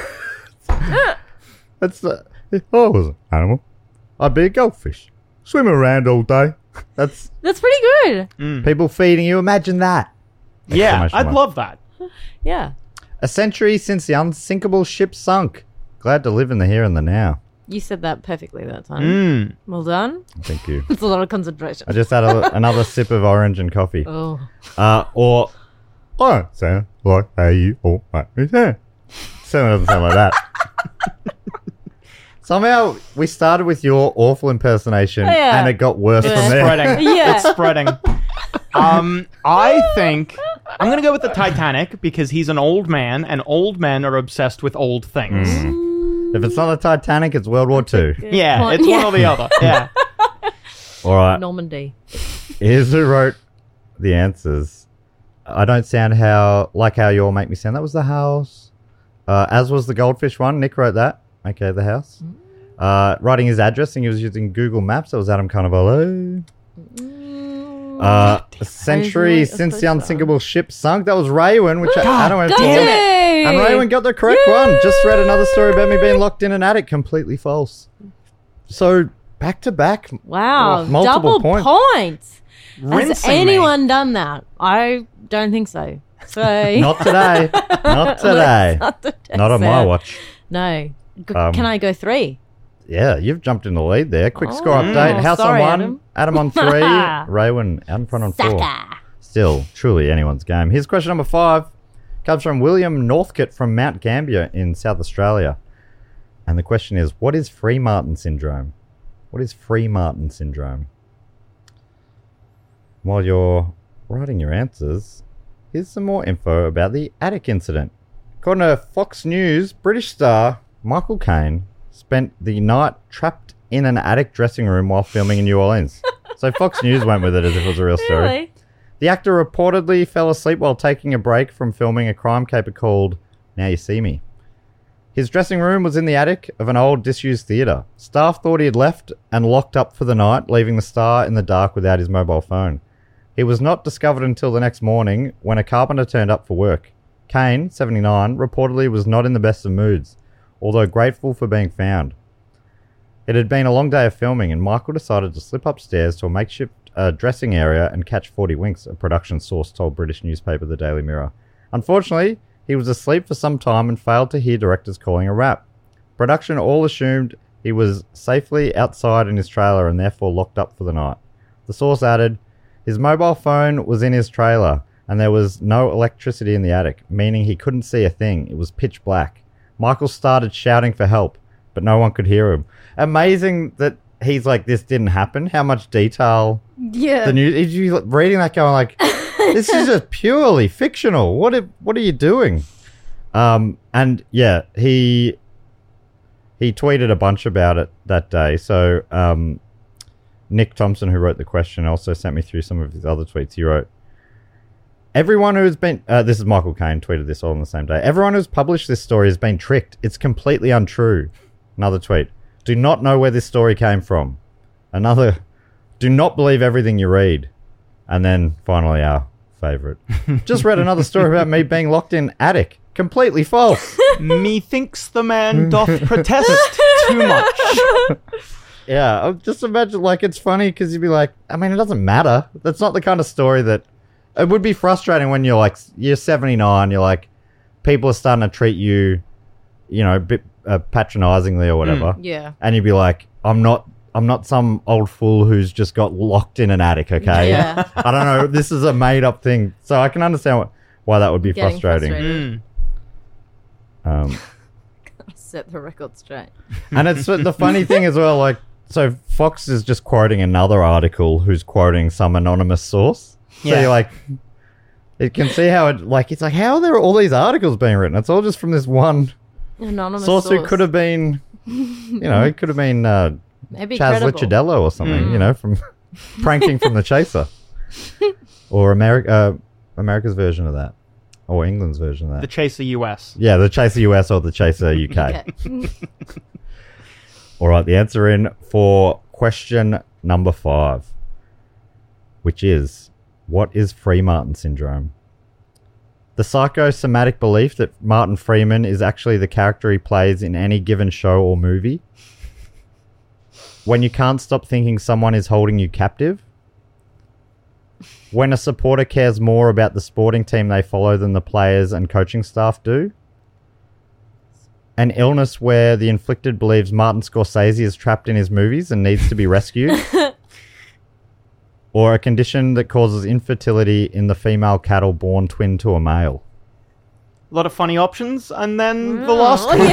if I was an animal, I'd be a goldfish, swim around all day. That's pretty good. people feeding you. Imagine that. Yeah, Exclamation I'd mark. love that. Yeah. A century since the unsinkable ship sunk. Glad to live in the here and the now. You said that perfectly that time. Well done. Thank you. It's a lot of concentration. I just had another sip of orange and coffee. Oh. Or I sound like how you all make me sound. Sound doesn't sound like that. Somehow we started with your awful impersonation Yeah. and it got worse Yeah. from there. Spreading. Yeah. It's spreading. I think I'm going to go with the Titanic because he's an old man and old men are obsessed with old things. If it's not the Titanic, it's World War II. Yeah, Point. it's one or the other. Yeah. All right. Normandy. Here's who wrote the answers. I don't sound like how you all make me sound. That was the house. As was the goldfish one. Nick wrote that. Okay, the house. Writing his address, and he was using Google Maps. That was Adam Carnivale. A century since the unsinkable ship sunk. That was Raywin, which Adam went for. And Raywin got the correct one. Just read another story about me being locked in an attic. Completely false. So, back to back. Wow. Multiple Double points. Has Rinsing anyone done that? I don't think so. So Not today. Not today. Not on my watch. No. Can I go 3? Yeah, you've jumped in the lead there. Quick score update. House sorry, on 1. Adam on 3. Raywin out in front on 4. Sucker. Still, truly anyone's game. Here's question number 5. Comes from William Northcote from Mount Gambier in South Australia. And the question is, what is Free-Martin syndrome? What is Free-Martin syndrome? While you're writing your answers, here's some more info about the attic incident. According to Fox News, British star Michael Caine spent the night trapped in an attic dressing room while filming in New Orleans. So Fox News went with it as if it was a real story. Really? The actor reportedly fell asleep while taking a break from filming a crime caper called Now You See Me. His dressing room was in the attic of an old disused theatre. Staff thought he had left and locked up for the night, leaving the star in the dark without his mobile phone. He was not discovered until the next morning when a carpenter turned up for work. Caine, 79, reportedly was not in the best of moods, although grateful for being found. It had been a long day of filming, and Michael decided to slip upstairs to a makeshift dressing area and catch 40 winks, a production source told British newspaper The Daily Mirror. Unfortunately, he was asleep for some time and failed to hear directors calling a wrap. Production all assumed he was safely outside in his trailer and therefore locked up for the night. The source added, his mobile phone was in his trailer and there was no electricity in the attic, meaning he couldn't see a thing. It was pitch black. Michael started shouting for help, but no one could hear him. Amazing that he's like, this didn't happen. How much detail. Yeah. The news, you reading that going like, this is just purely fictional. What are you doing? And yeah, he tweeted a bunch about it that day. So Nick Thompson, who wrote the question, also sent me through some of his other tweets. He wrote, everyone who's been... this is Michael Caine, tweeted this all on the same day. Everyone who's published this story has been tricked. It's completely untrue. Another tweet. Do not know where this story came from. Another. Do not believe everything you read. And then finally our favourite. Just read another story about me being locked in attic. Completely false. Methinks the man doth protest too much. Yeah, just imagine, like, it's funny because you'd be like, I mean, it doesn't matter. That's not the kind of story that... It would be frustrating when you're, like, you're 79, you're like, people are starting to treat you, you know, a bit patronizingly or whatever. Yeah. And you'd be like, I'm not some old fool who's just got locked in an attic, okay? Yeah. I don't know. This is a made-up thing. So I can understand why that would be Getting frustrating. Set the record straight. And it's the funny thing as well, like, so Fox is just quoting another article who's quoting some anonymous source. So Yeah. you're like, it can see how it, like, it's like, how are there all these articles being written? It's all just from this one Anonymous source who could have been, you know, it could have been maybe Chaz credible. Licciardello or something, you know, from pranking from The Chaser. Or America's version of that. Or England's version of that. The Chaser US. Yeah, The Chaser US or The Chaser UK. Okay. All right, the answer in for question number 5, which is, what is Free-Martin syndrome? The psychosomatic belief that Martin Freeman is actually the character he plays in any given show or movie. When you can't stop thinking someone is holding you captive. When a supporter cares more about the sporting team they follow than the players and coaching staff do. An illness where the inflicted believes Martin Scorsese is trapped in his movies and needs to be rescued. Or a condition that causes infertility in the female cattle born twin to a male. A lot of funny options, and then the last one.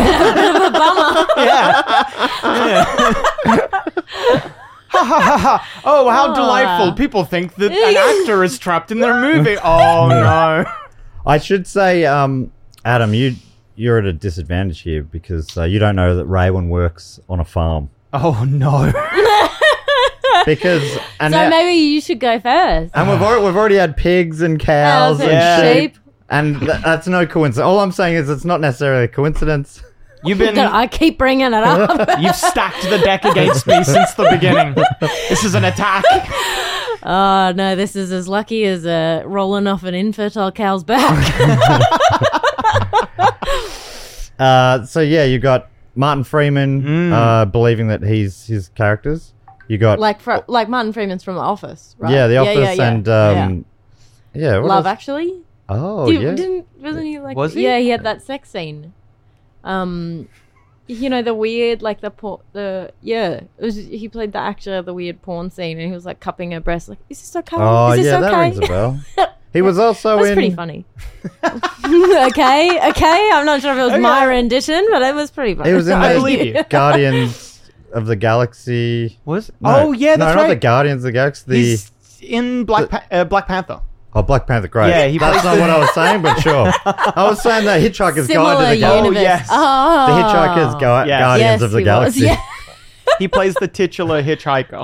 Oh, how delightful. People think that an actor is trapped in their movie. Oh, no. I should say, Adam, you're at a disadvantage here because you don't know that Raywin works on a farm. Oh, no. Because and So maybe you should go first. and we've already had pigs and cows Cows and and sheep, sheep. and that's no coincidence. All I'm saying is it's not necessarily a coincidence. You've been I keep bringing it up. you've stacked the deck against me since the beginning. This is an attack. Oh, no, this is as lucky as rolling off an infertile cow's back. So yeah, you got Martin Freeman believing that he's his characters. You got like Martin Freeman's from The Office, right? yeah, The Office and yeah, what Love else? Actually. Oh yeah. Wasn't he like? Was he? Yeah, he had that sex scene. You know, the weird, like he played the actor, the weird porn scene, and he was like cupping her breast, like, is this okay? Oh is this yeah, okay? that rings a bell. He was also That's in. pretty funny. okay. I'm not sure if it was my rendition, but it was pretty funny. He was in I the believe you. Guardians of the Galaxy. Was? No, Oh yeah, that's no, right. not the Guardians of the Galaxy. He's in Black Panther. Black Panther. Great. Yeah, he that's plays not the- what I was saying, but sure. I was saying the Hitchhiker's Similar Guide to the Galaxy. universe. yes. Oh. The Hitchhiker's Yes. Guardians Yes, of the he was. Galaxy. Yeah. He plays the titular hitchhiker.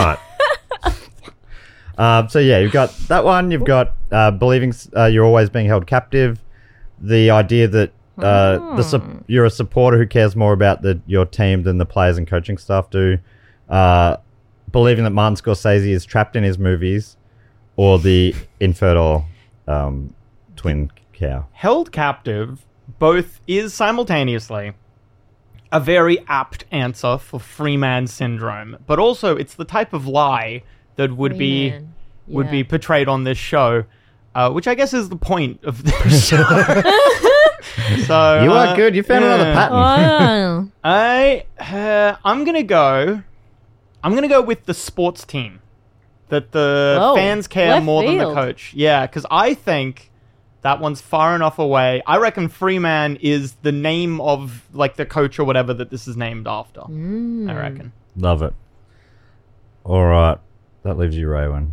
Right. So yeah, you've got that one. You've got believing you're always being held captive. The idea that you're a supporter who cares more about your team than the players and coaching staff do. Believing that Martin Scorsese is trapped in his movies, or the infertile twin cow. Held captive both is simultaneously a very apt answer for Freeman syndrome, but also it's the type of lie that would be portrayed on this show, which I guess is the point of this show. So You are good. You found another pattern. Wow. I'm gonna go with the sports team that the Whoa, fans care left more than the field. coach. Yeah, because I think that one's far enough away. I reckon Freeman is the name of like the coach or whatever that this is named after. I reckon. Love it. All right. That leaves you, Raywin.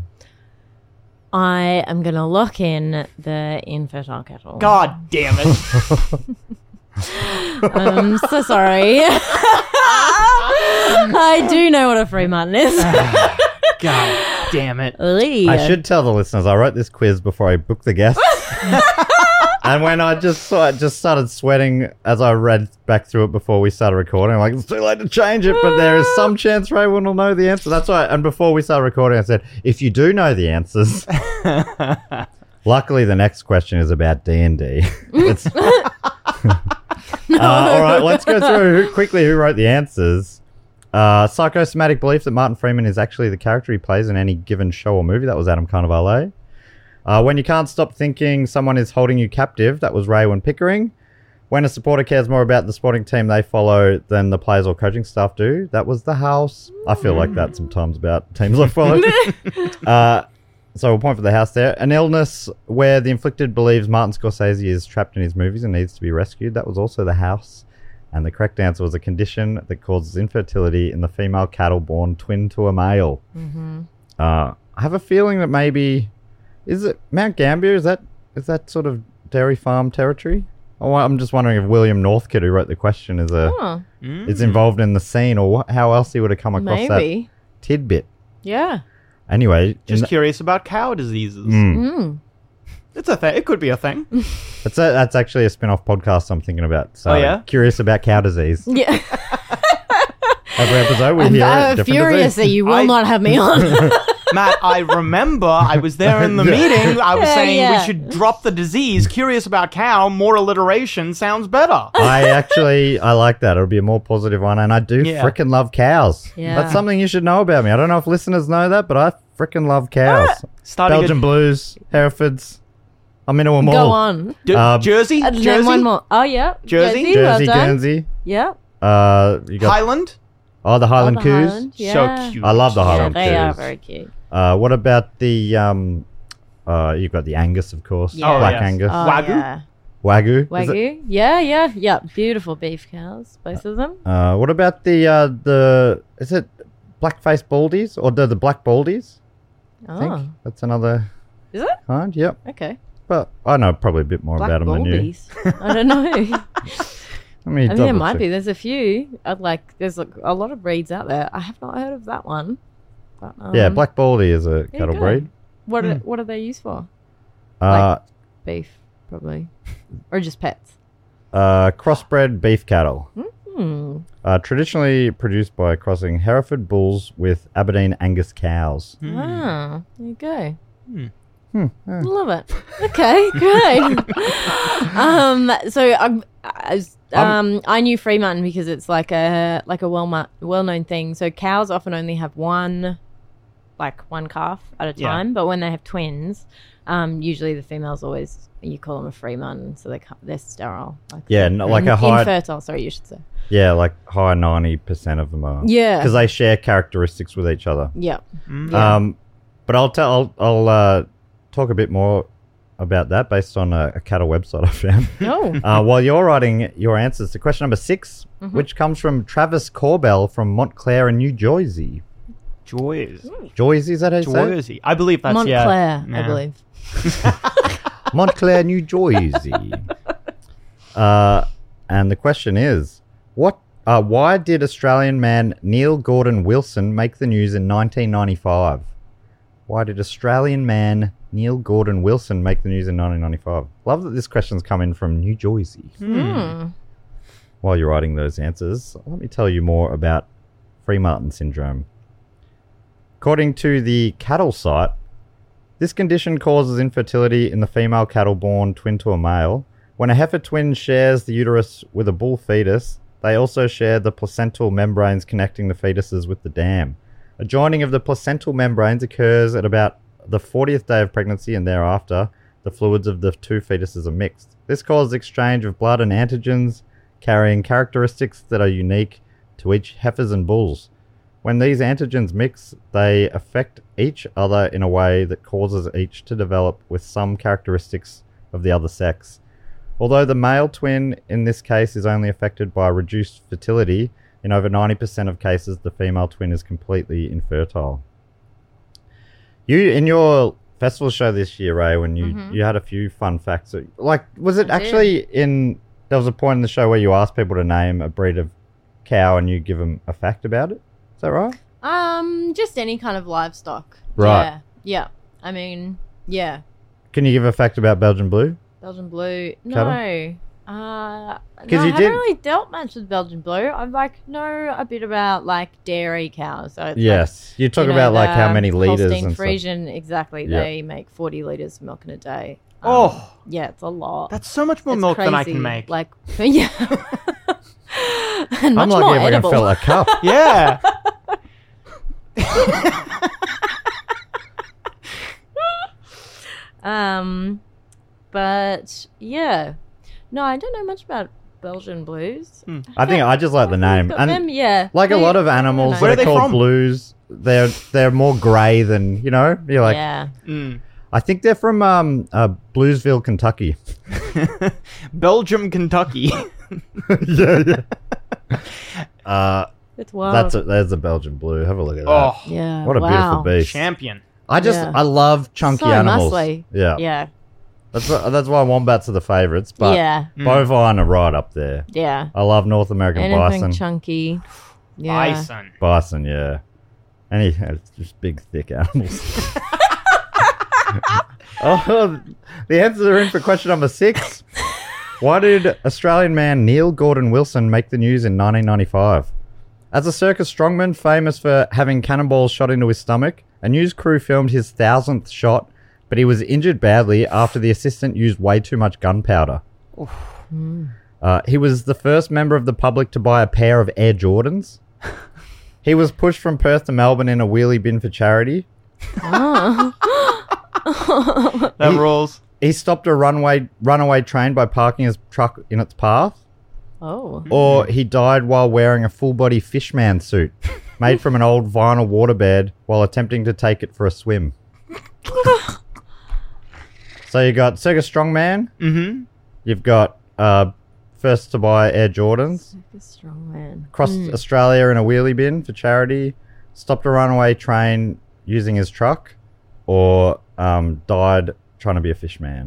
I am going to lock in the infertile cattle. God damn it! I'm so sorry. I do know what a free Martin is. God damn it! I should tell the listeners I wrote this quiz before I booked the guests. And when I just started sweating as I read back through it before we started recording. I'm like, it's too late to change it, but there is some chance Raywin will know the answer. That's why. And before we started recording, I said, if you do know the answers. Luckily, the next question is about D&D. It's all right, let's go through quickly who wrote the answers. Psychosomatic belief that Martin Freeman is actually the character he plays in any given show or movie. That was Adam Carnevale. When you can't stop thinking someone is holding you captive. That was Raywin Pickering. When a supporter cares more about the sporting team they follow than the players or coaching staff do. That was The House. I feel like that sometimes about teams I follow. So we'll point for The House there. An illness where the inflicted believes Martin Scorsese is trapped in his movies and needs to be rescued. That was also The House. And the correct answer was a condition that causes infertility in the female cattle born twin to a male. I have a feeling that maybe... Is it Mount Gambier? Is that sort of dairy farm territory? Oh, I'm just wondering if William Northcote, who wrote the question, is involved in the scene, or how else he would have come across Maybe. that tidbit. Yeah. Anyway, Just curious about cow diseases. It's a thing. It could be a thing. that's actually a spin-off podcast I'm thinking about. So curious about cow disease. Yeah. Every episode we hear a I'm different furious that disease. you will not have me on. Matt, I remember I was there in the meeting. I was saying yeah. we should drop the disease. Curious about cow. More alliteration sounds better. I like that. It'll be a more positive one. And I do Yeah. frickin' love cows. Yeah. That's something you should know about me. I don't know if listeners know that, but I frickin' love cows. Starting Belgian Blues, Herefords. I'm into them all. Go on. Jersey? And then Jersey? one more. Oh, yeah. Jersey? well Jersey, done. Guernsey. Yeah. You got Highland? the Highland Oh, the Coos. Highland, yeah. So cute. I love the Yeah, Highland they are Coos. very cute. What about the you've got the Angus, of course. Yeah. Black Oh, yes. Angus. Wagyu? Yeah. Wagyu. Is it- Wagyu. Yeah. Beautiful beef cows, both of them. what about the is it black-faced baldies or the black baldies? I Oh, think that's another is it? kind. Yep. Okay. But I know probably a bit more Black about them than you. Baldies. I don't know. I mean, I think it might be. There's a few. There's a lot of breeds out there. I have not heard of that one. But, Yeah, black baldy is a yeah, cattle good. breed. What are they used for? Uh, Beef, probably, or just pets. Crossbred beef cattle. Traditionally produced by crossing Hereford bulls with Aberdeen Angus cows. Ah, there you go. Love it. Okay, great. I knew Fremantle because it's like a well-known thing. So cows often only have one calf at a time, but when they have twins, usually the females always, you call them a Fremantle, so they're sterile. Infertile. Sorry, you should say. Yeah, like high 90% of them are. Yeah, because they share characteristics with each other. Yeah. But I'll talk a bit more about that based on a cattle website I found. Oh. While you're writing your answers to question number 6, which comes from Travis Corbell from Montclair in New Jersey. Jersey, is that how you say it? Jersey. I believe that's Montclair, I believe. Montclair, New Jersey. And the question is, why did Australian man Neil Gordon Wilson make the news in 1995? Why did Australian man Neil Gordon Wilson make the news in 1995? Love that this question's come in from New Jersey. While you're writing those answers, let me tell you more about Freemartin syndrome. According to the cattle site, this condition causes infertility in the female cattle born twin to a male. When a heifer twin shares the uterus with a bull fetus, they also share the placental membranes connecting the fetuses with the dam. A joining of the placental membranes occurs at about the 40th day of pregnancy, and thereafter, the fluids of the two fetuses are mixed. This causes exchange of blood and antigens carrying characteristics that are unique to each heifers and bulls. When these antigens mix, they affect each other in a way that causes each to develop with some characteristics of the other sex. Although the male twin in this case is only affected by reduced fertility, in over 90% of cases, the female twin is completely infertile. In your festival show this year, Ray, when you had a few fun facts. Like, was it actually there was a point in the show where you asked people to name a breed of cow and you give them a fact about it? Is that right? Just any kind of livestock. Right. Yeah. I mean, yeah. Can you give a fact about Belgian Blue? Belgian Blue? Cattle? No. I you haven't really dealt much with Belgian Blue. I know a bit about dairy cows. So yes, you talk about how many liters Holstein and Friesian, exactly. Yeah. They make 40 liters of milk in a day. Yeah, it's a lot. That's so much more milk than I can make. Yeah. And I'm much more lucky if I can edible. fill a cup. Yeah. But yeah, no, I don't know much about Belgian Blues. I think I just like the name. Got And them, yeah. like a lot of animals Where are that they are called from? blues, they're more grey than, you're like, yeah. I think they're from Bluesville, Kentucky. Belgium, Kentucky. yeah. It's wild. There's a Belgian Blue. Have a look at that. Oh, Yeah. What a beautiful wow. beast. champion. Yeah. I love chunky So animals. muscly. Yeah. Yeah. That's why wombats are the favourites, but Yeah. bovine are right up there. Yeah. I love North American Anything bison. chunky. Yeah. Bison. Bison, yeah. It's just big, thick animals. The answers are in for question number 6. Why did Australian man Neil Gordon Wilson make the news in 1995? As a circus strongman famous for having cannonballs shot into his stomach, a news crew filmed his 1000th shot, but he was injured badly after the assistant used way too much gunpowder. He was the first member of the public to buy a pair of Air Jordans. He was pushed from Perth to Melbourne in a wheelie bin for charity. That rules. He stopped a runaway train by parking his truck in its path. Oh. Or he died while wearing a full-body fishman suit made from an old vinyl waterbed while attempting to take it for a swim. So you got Circus Strongman. Mm-hmm. You've got first to buy Air Jordans. Circus Strongman. Crossed Australia in a wheelie bin for charity. Stopped a runaway train using his truck. Or died trying to be a fishman.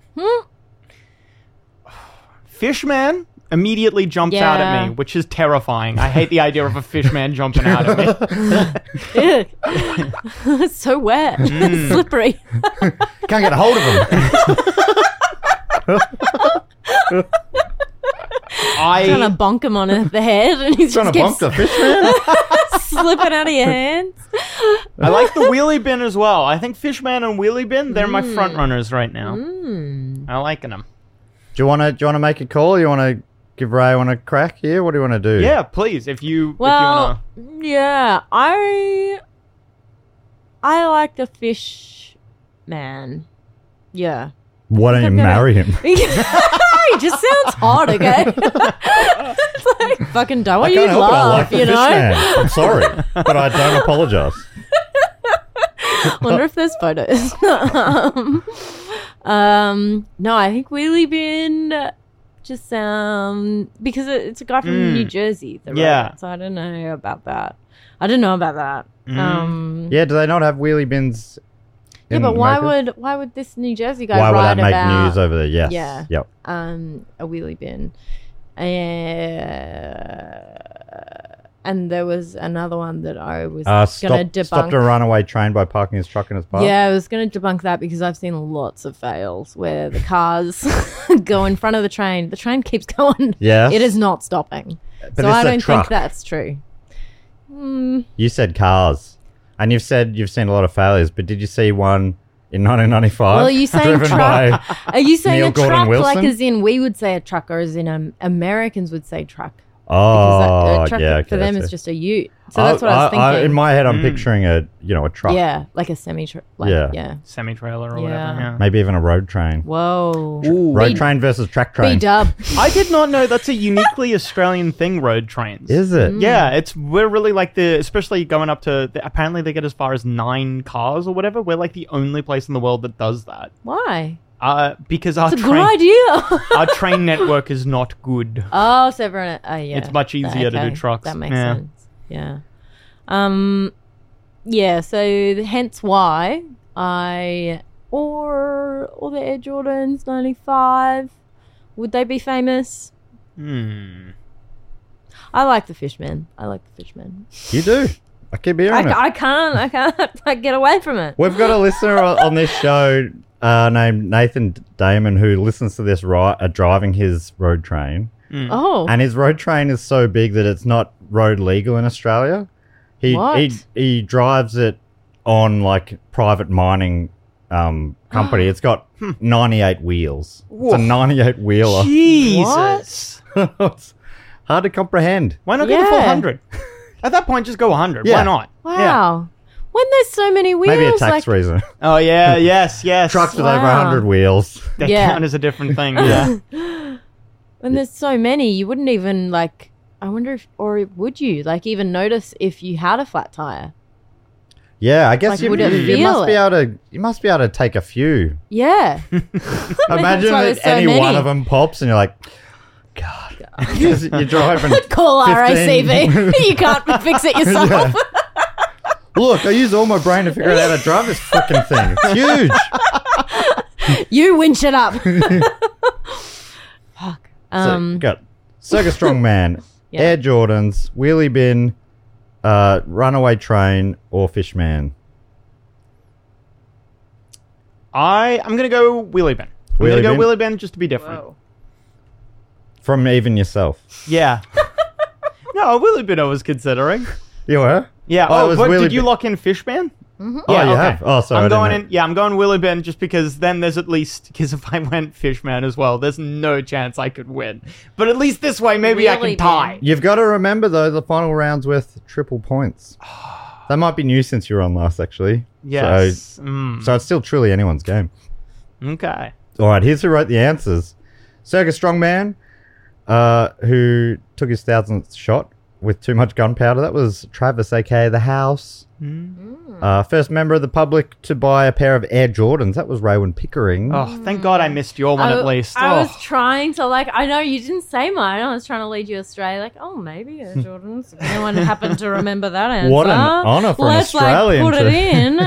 Fishman immediately jumps out at me, which is terrifying. I hate the idea of a fishman jumping out at me. Ew. It's so wet. Slippery. Can't get a hold of him. Trying to bonk him on the head, and he's Trying just to bonk keeps the fishman? slipping out of your hands. I like the wheelie bin as well. I think Fishman and wheelie bin, they're my front runners right now. I liking them. Do you want to make a call? You want to give Ray one a crack here? What do you want to do? Yeah, please. If you Well, want yeah, I like the fish man. Yeah. Why don't you I'm gonna- marry him? He just sounds hot, okay? It's like, fucking don't I you can't help it. I like laugh, the you know? fishman. I'm sorry, but I don't apologise. Wonder if there's photos. No, I think Wheelie Bin just because it's a guy from New Jersey. Yeah. So I don't know about that. Yeah, do they not have wheelie bins? Yeah, in but America? why would this New Jersey guy Why would write that make about news over there? Yes. Yeah. Yep. a wheelie bin? And there was another one that I was going to debunk. Stopped a runaway train by parking his truck in his park. Yeah, I was going to debunk that because I've seen lots of fails where the cars go in front of the train. The train keeps going. Yes. It is not stopping. But So it's I a don't truck. think that's true. You said cars, and you've said you've seen a lot of failures, but did you see one in 1995? Well, are you saying driven truck? by Are you saying Neil a Gordon truck Wilson? like as in we would say a truck or as in Americans would say truck? Oh, a truck yeah. for them that's is it. just a ute. So that's what I was thinking. in my head, I'm picturing a truck. Yeah, like a semi-truck. Yeah. Yeah. semi-trailer or Yeah. whatever. Yeah. Maybe even a road train. Whoa. Road train versus track train. B-dub. I did not know that's a uniquely Australian thing, road trains. Is it? Yeah, we're really like especially going up to, apparently they get as far as 9 cars or whatever. We're like the only place in the world that does that. Why? Because our It's a good idea. our train network is not good. Oh, so everyone. Yeah. It's much easier to do trucks. That makes Yeah. sense. Yeah. Yeah. So hence why or the Air Jordans 95. Would they be famous? Hmm. I like the Fishman. You do. I keep hearing it. I can't get away from it. We've got a listener on this show named Nathan Damon who listens to this driving his road train. Oh. And his road train is so big that it's not road legal in Australia. What? He drives it on like private mining company. It's got 98 wheels. It's a 98 wheeler. Jesus. It's hard to comprehend. Why not go the Yeah. full 100? At that point, just go 100. Yeah. Why not? Wow. Yeah. When there's so many wheels, Maybe a tax like, reason. Oh, yeah. Yes. Trucks with Wow. over 100 wheels. They Yeah. count as a different thing. Yeah. when there's so many, you wouldn't even like. I wonder if, or would you like even notice if you had a flat tire? Yeah, I guess Like, you, would it you feel must be it? able to. You must be able to take a few. Yeah. Imagine why that there's so any many. one of them pops, and you're like, God, you're driving. Call 15. RACV. You can't fix it yourself. Look, I use all my brain to figure out how to drive this fucking thing. It's huge. You winch it up. Fuck. So, got Circus Strongman, Yeah. Air Jordans, Wheelie Bin, Runaway Train, or Fishman. I'm going to go Wheelie Bin. I'm going Wheelie to go bin? Wheelie Bin just to be different. From even yourself. Yeah. No, Wheelie Bin I was considering. You were? Yeah. Oh, it was what, Wheelie did you Bin. lock in Fishman? Oh, you have? Oh, sorry. I I'm didn't going know. in. Yeah, I'm going Wheelie Bin just because then there's at least if I went Fishman as well, there's no chance I could win. But at least this way, maybe I Wheelie can bin. tie. You've got to remember, though, the final round's worth triple points. That might be new since you were on last, actually. Yes. So it's still truly anyone's game. Okay. All right, here's who wrote the answers. Circus Strongman, who took his 1,000th shot with too much gunpowder. That was Travis, a.k.a. The House. First member of the public to buy a pair of Air Jordans. That was Raywin Pickering. Oh, thank God I missed your one at least. I Oh. was trying to I know you didn't say mine. I was trying to lead you astray. Like, oh, maybe Air Jordans. If anyone happened to remember that answer. What an honour for an Let's, Australian put to-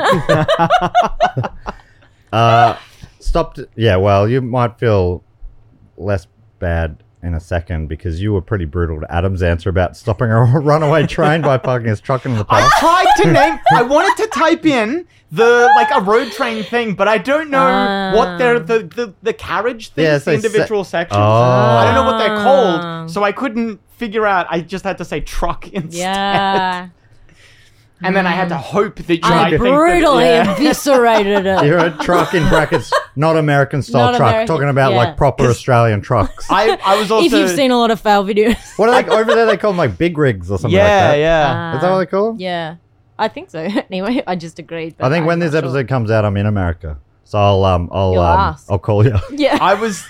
it in. Stopped. Yeah, well, you might feel less bad in a second because you were pretty brutal to Adam's answer about stopping a runaway train by parking his truck in the I park. tried to name. I wanted to type in a road train thing, but I don't know what they're the carriage things, Yeah, the so individual sections. Oh. I don't know what they're called, so I couldn't figure out. I just had to say truck instead. Yeah. And then I had to hope that you I might think that, brutally yeah. eviscerated it. You're a truck in brackets, not American style Not truck. American, Talking about yeah. like proper Australian trucks. I was also If you've seen a lot of fail videos. What are they over there? They call them like big rigs or something like that. yeah. Is that what they call them? Yeah. I think so. Anyway, I just agreed. But I think when I'm this not episode comes out, I'm in America, so You'll ask. I'll call you. sure. Yeah. I was.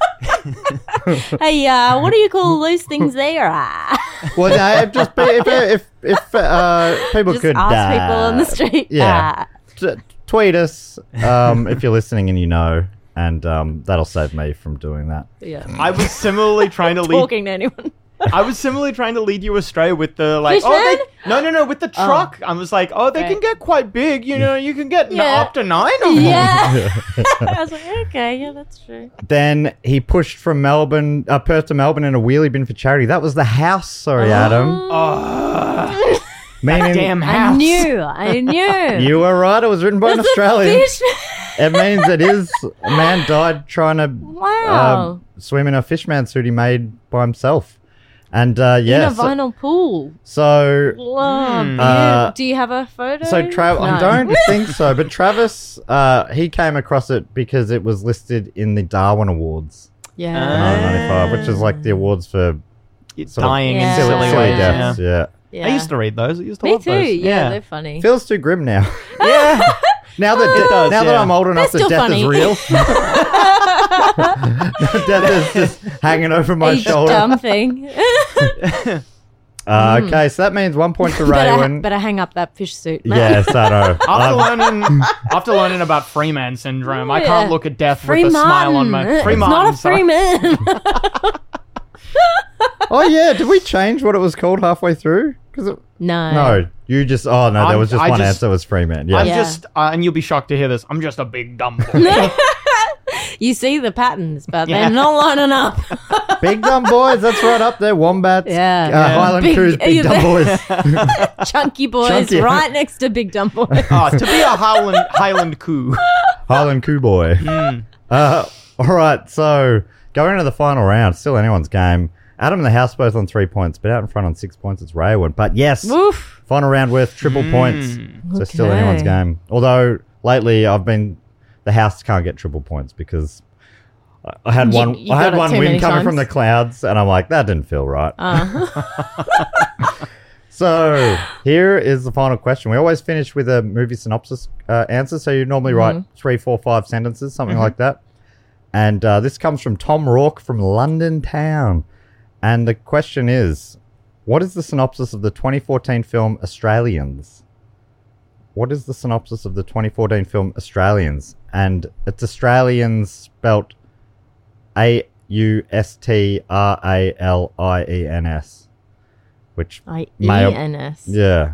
Hey, what do you call those things there? Well, no, if people Just could ask people on the street. Yeah. Tweet us if you're listening and you know, and that'll save me from doing that. Yeah. I was similarly trying to lead. Talking to anyone. I was similarly trying to lead you astray with the Fishman? no, with the truck. I was like, they can get quite big. You know, you can get Yeah. up to 9 of them. Yeah. I was like, okay, yeah, that's true. Then he pushed from Perth to Melbourne in a wheelie bin for charity. That was the house. Sorry, Adam. Meaning, Damn house. I knew. you were right. It was written by an It's a Australian. fish. It means it is a man died trying to Wow. swim in a fishman suit he made by himself. And In a yeah, vinyl pool. so Love. Do you have a photo? I No. don't think so. But Travis, he came across it because it was listed in the Darwin Awards in Yeah. 1995, which is like the awards for sort of Dying in Yeah. silly silly ways. deaths. Yeah. Yeah. Yeah. I used to read those. I used to Me love too. those. Yeah, they're funny. Feels too grim now. Yeah. Now that does, now that yeah. I'm old enough They're that death still is real. Death is just hanging over my Each shoulder. dumb thing. Okay, so that means 1 point to Raywin. Better hang up that fish suit. Yes, I know. After learning about Freeman syndrome, I Yeah. can't look at death Free with a smile on Martin. my. Free It's Martin, not a sorry. free man. Oh yeah, did we change what it was called halfway through? No, you just. Oh no, there was just I one just- answer was Freeman. Yeah. I'm Yeah. just, and you'll be shocked to hear this. I'm just a big dumb boy. You see the patterns, but Yeah. they're not lining up. Big dumb boys. That's right up there. Wombats. Yeah. Highland Big- Cruise. Big dumb boys. Chunky boys Chunky. right next to big dumb boys. To be a Highland coup. Highland Coo boy. All right, so going into the final round, still anyone's game. Adam and the house both on 3 points, but out in front on 6 points, it's Raywin. But yes, Woof. final round worth triple points. So still Okay. anyone's game. Although lately the house can't get triple points because I had one you I had got it one too win many coming from times. the clouds, and I'm like, that didn't feel right. So here is the final question. We always finish with a movie synopsis answer. So you normally write 3, 4, 5 sentences, something like that. And this comes from Tom Rourke from London Town. And the question is, what is the synopsis of the 2014 film Australians? What is the synopsis of the 2014 film Australians? And it's Australians spelt Australiens, which I-E-N-S. yeah,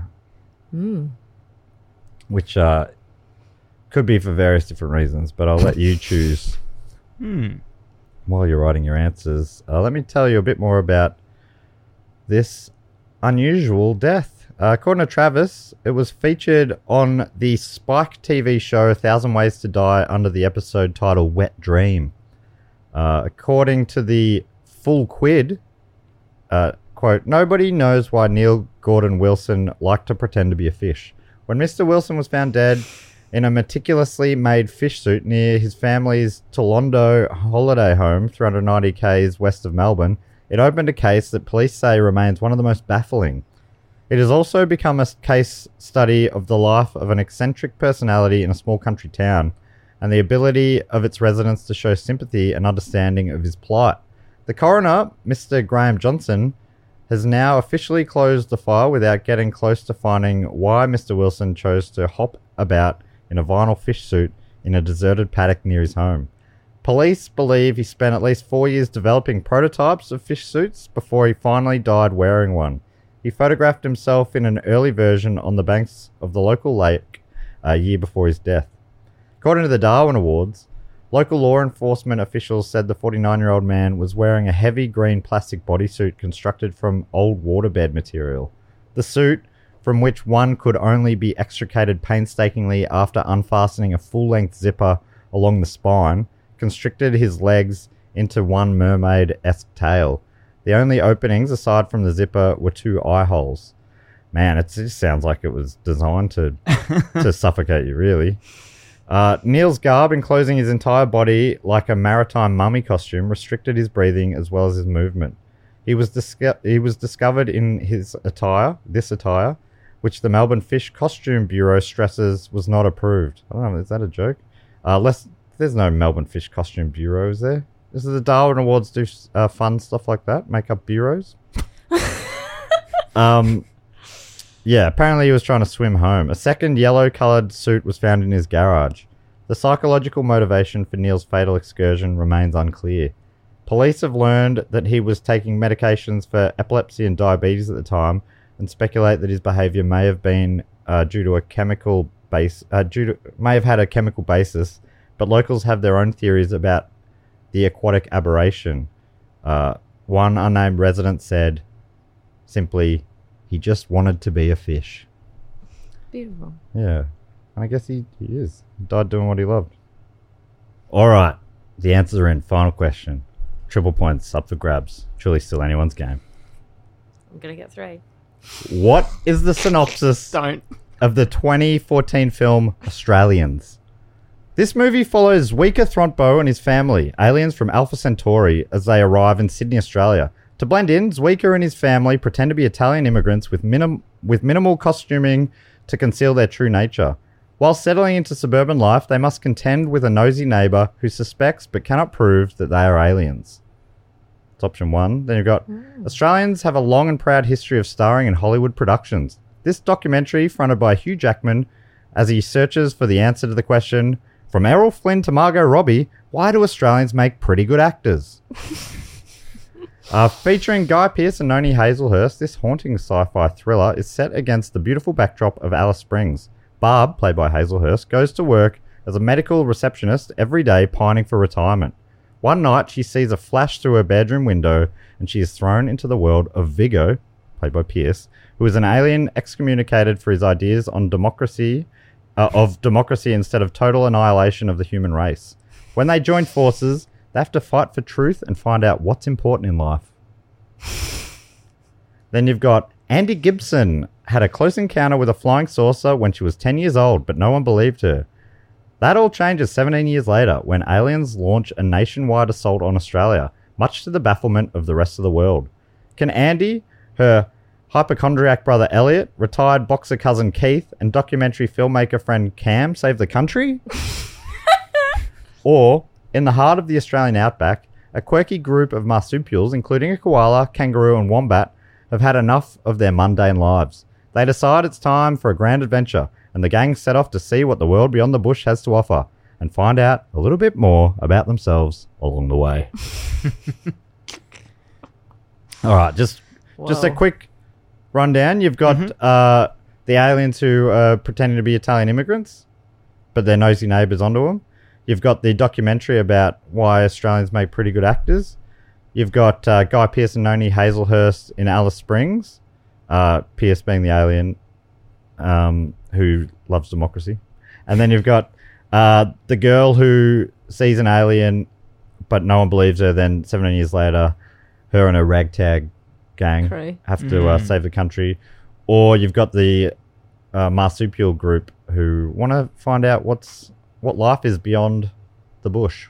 which could be for various different reasons, but I'll let you choose. While you're writing your answers, let me tell you a bit more about this unusual death. According to Travis, it was featured on the Spike TV show 1,000 Ways to Die under the episode title Wet Dream. According to the Full Quid, quote, nobody knows why Neil Gordon Wilson liked to pretend to be a fish. When Mr. Wilson was found dead in a meticulously made fish suit near his family's Tolondo holiday home, 390 k's west of Melbourne, it opened a case that police say remains one of the most baffling. It has also become a case study of the life of an eccentric personality in a small country town and the ability of its residents to show sympathy and understanding of his plight. The coroner, Mr. Graham Johnson, has now officially closed the file without getting close to finding why Mr. Wilson chose to hop about in a vinyl fish suit in a deserted paddock near his home. Police believe he spent at least 4 years developing prototypes of fish suits before he finally died wearing one. He photographed himself in an early version on the banks of the local lake a year before his death. According to the Darwin Awards, Local law enforcement officials said the 49-year-old man was wearing a heavy green plastic bodysuit constructed from old waterbed material. The suit, from which one could only be extricated painstakingly after unfastening a full-length zipper along the spine, constricted his legs into one mermaid-esque tail. The only openings, aside from the zipper, were 2 eye holes. Man, it just sounds like it was designed to suffocate you, really. Neil's garb, enclosing his entire body like a maritime mummy costume, restricted his breathing as well as his movement. He was discovered in this attire, which the Melbourne Fish Costume Bureau stresses was not approved. I don't know, is that a joke? There's no Melbourne Fish Costume Bureau, is there? This is the Darwin Awards do fun stuff like that, make up bureaus. Yeah, apparently he was trying to swim home. A second yellow-coloured suit was found in his garage. The psychological motivation for Neil's fatal excursion remains unclear. Police have learned that he was taking medications for epilepsy and diabetes at the time, and speculate that his behaviour may have been due to a chemical may have had a chemical basis. But locals have their own theories about the aquatic aberration. One unnamed resident said, simply, he just wanted to be a fish. Beautiful. Yeah. I guess he is. He died doing what he loved. All right. The answers are in. Final question. Triple points up for grabs. Truly still anyone's game. I'm going to get 3. What is the synopsis of the 2014 film Australians? This movie follows Zwika Throntbo and his family, aliens from Alpha Centauri, as they arrive in Sydney, Australia. To blend in, Zwika and his family pretend to be Italian immigrants with minimal costuming to conceal their true nature. While settling into suburban life, they must contend with a nosy neighbour who suspects but cannot prove that they are aliens. That's option 1. Then you've got Australians have a long and proud history of starring in Hollywood productions. This documentary, fronted by Hugh Jackman, as he searches for the answer to the question, from Errol Flynn to Margot Robbie, why do Australians make pretty good actors? Featuring Guy Pearce and Noni Hazelhurst, this haunting sci-fi thriller is set against the beautiful backdrop of Alice Springs. Barb, played by Hazelhurst, goes to work as a medical receptionist every day, pining for retirement. One night, she sees a flash through her bedroom window, and she is thrown into the world of Vigo, played by Pearce, who is an alien excommunicated for his ideas on democracy instead of total annihilation of the human race. When they join forces, they have to fight for truth and find out what's important in life. Then you've got Andy Gibson had a close encounter with a flying saucer when she was 10 years old, but no one believed her. That all changes 17 years later when aliens launch a nationwide assault on Australia, much to the bafflement of the rest of the world. Can Andy, her hypochondriac brother Elliot, retired boxer cousin Keith, and documentary filmmaker friend Cam save the country? Or, in the heart of the Australian outback, a quirky group of marsupials, including a koala, kangaroo and wombat, have had enough of their mundane lives. They decide it's time for a grand adventure, and the gang set off to see what the world beyond the bush has to offer, and find out a little bit more about themselves along the way. All right, just a quick rundown. You've got the aliens who are pretending to be Italian immigrants, but their nosy neighbours onto them. You've got the documentary about why Australians make pretty good actors. You've got Guy Pearce and Noni Hazelhurst in Alice Springs. Pearce being the alien who loves democracy. And then you've got the girl who sees an alien, but no one believes her. Then 17 years later, her and her ragtag gang have to save the country. Or you've got the marsupial group who want to find out what life is beyond the bush.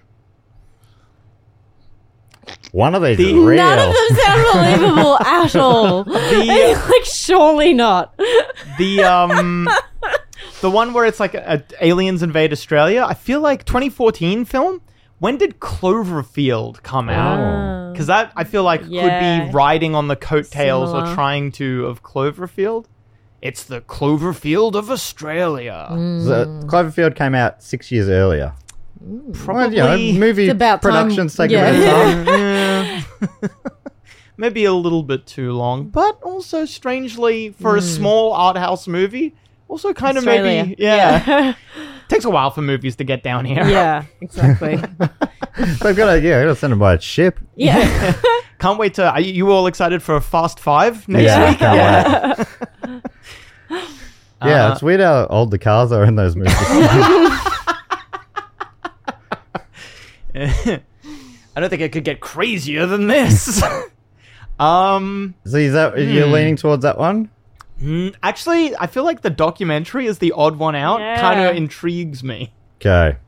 One of these is real. None of them sound believable at all. Like, surely not. The one where it's like aliens invade Australia. I feel like 2014 film. When did Cloverfield come out? Because that I feel like could be riding on the coattails or trying to of Cloverfield. It's the Cloverfield of Australia. So Cloverfield came out 6 years earlier. Probably. Well, movie productions take a bit of time. Maybe a little bit too long, but also strangely for a small art house movie, also kind of Australia. maybe Takes a while for movies to get down here. Yeah, exactly. They've got to send them by a ship. Yeah. Can't wait to. Are you all excited for Fast 5 next Yeah, week? can't wait. Yeah, it's weird how old the cars are in those movies. I don't think it could get crazier than this. So is that you're leaning towards that one? Actually, I feel like the documentary is the odd one out. Yeah. Kind of intrigues me. Okay.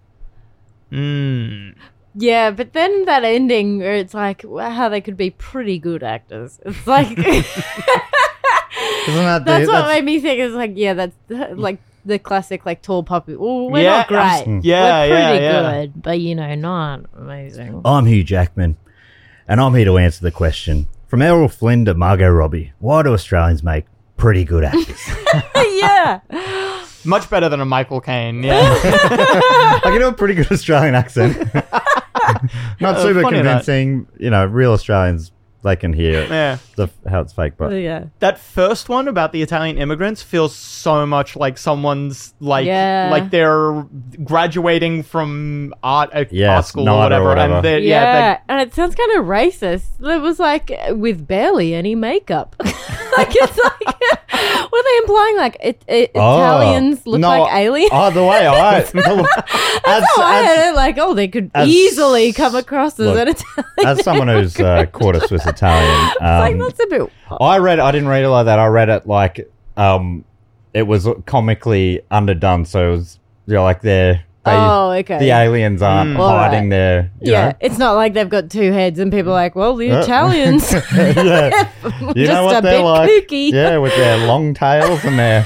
Yeah, but then that ending where it's like how they could be pretty good actors. It's like Isn't that that's what made me think. It's like that's like the classic like tall puppy. Well, we're not great. Yeah, we're pretty yeah. good, but not amazing. I'm Hugh Jackman, and I'm here to answer the question. From Errol Flynn to Margot Robbie, why do Australians make pretty good actors? Yeah. Much better than a Michael Caine. Yeah. I can do a pretty good Australian accent. Not super funny that. convincing. Real Australians, they can hear Yeah. how it's fake, but Yeah. That first one about the Italian immigrants feels so much like someone's like they're graduating from art school or whatever. And they're, and it sounds kind of racist. It was like with barely any makeup. Like it's like, were they implying like Italians look like aliens? Oh, the way I That's how I heard it. Like, they could easily come across as an Italian. as someone who's quarter Swiss Italian, Like that's a bit. I didn't read it like that. I read it like it was comically underdone. So it was like okay. The aliens aren't hiding their. You know. It's not like they've got two heads and people are like, well, the Italians. Yeah. You Just know what a they're bit like? kooky. Yeah, with their long tails and their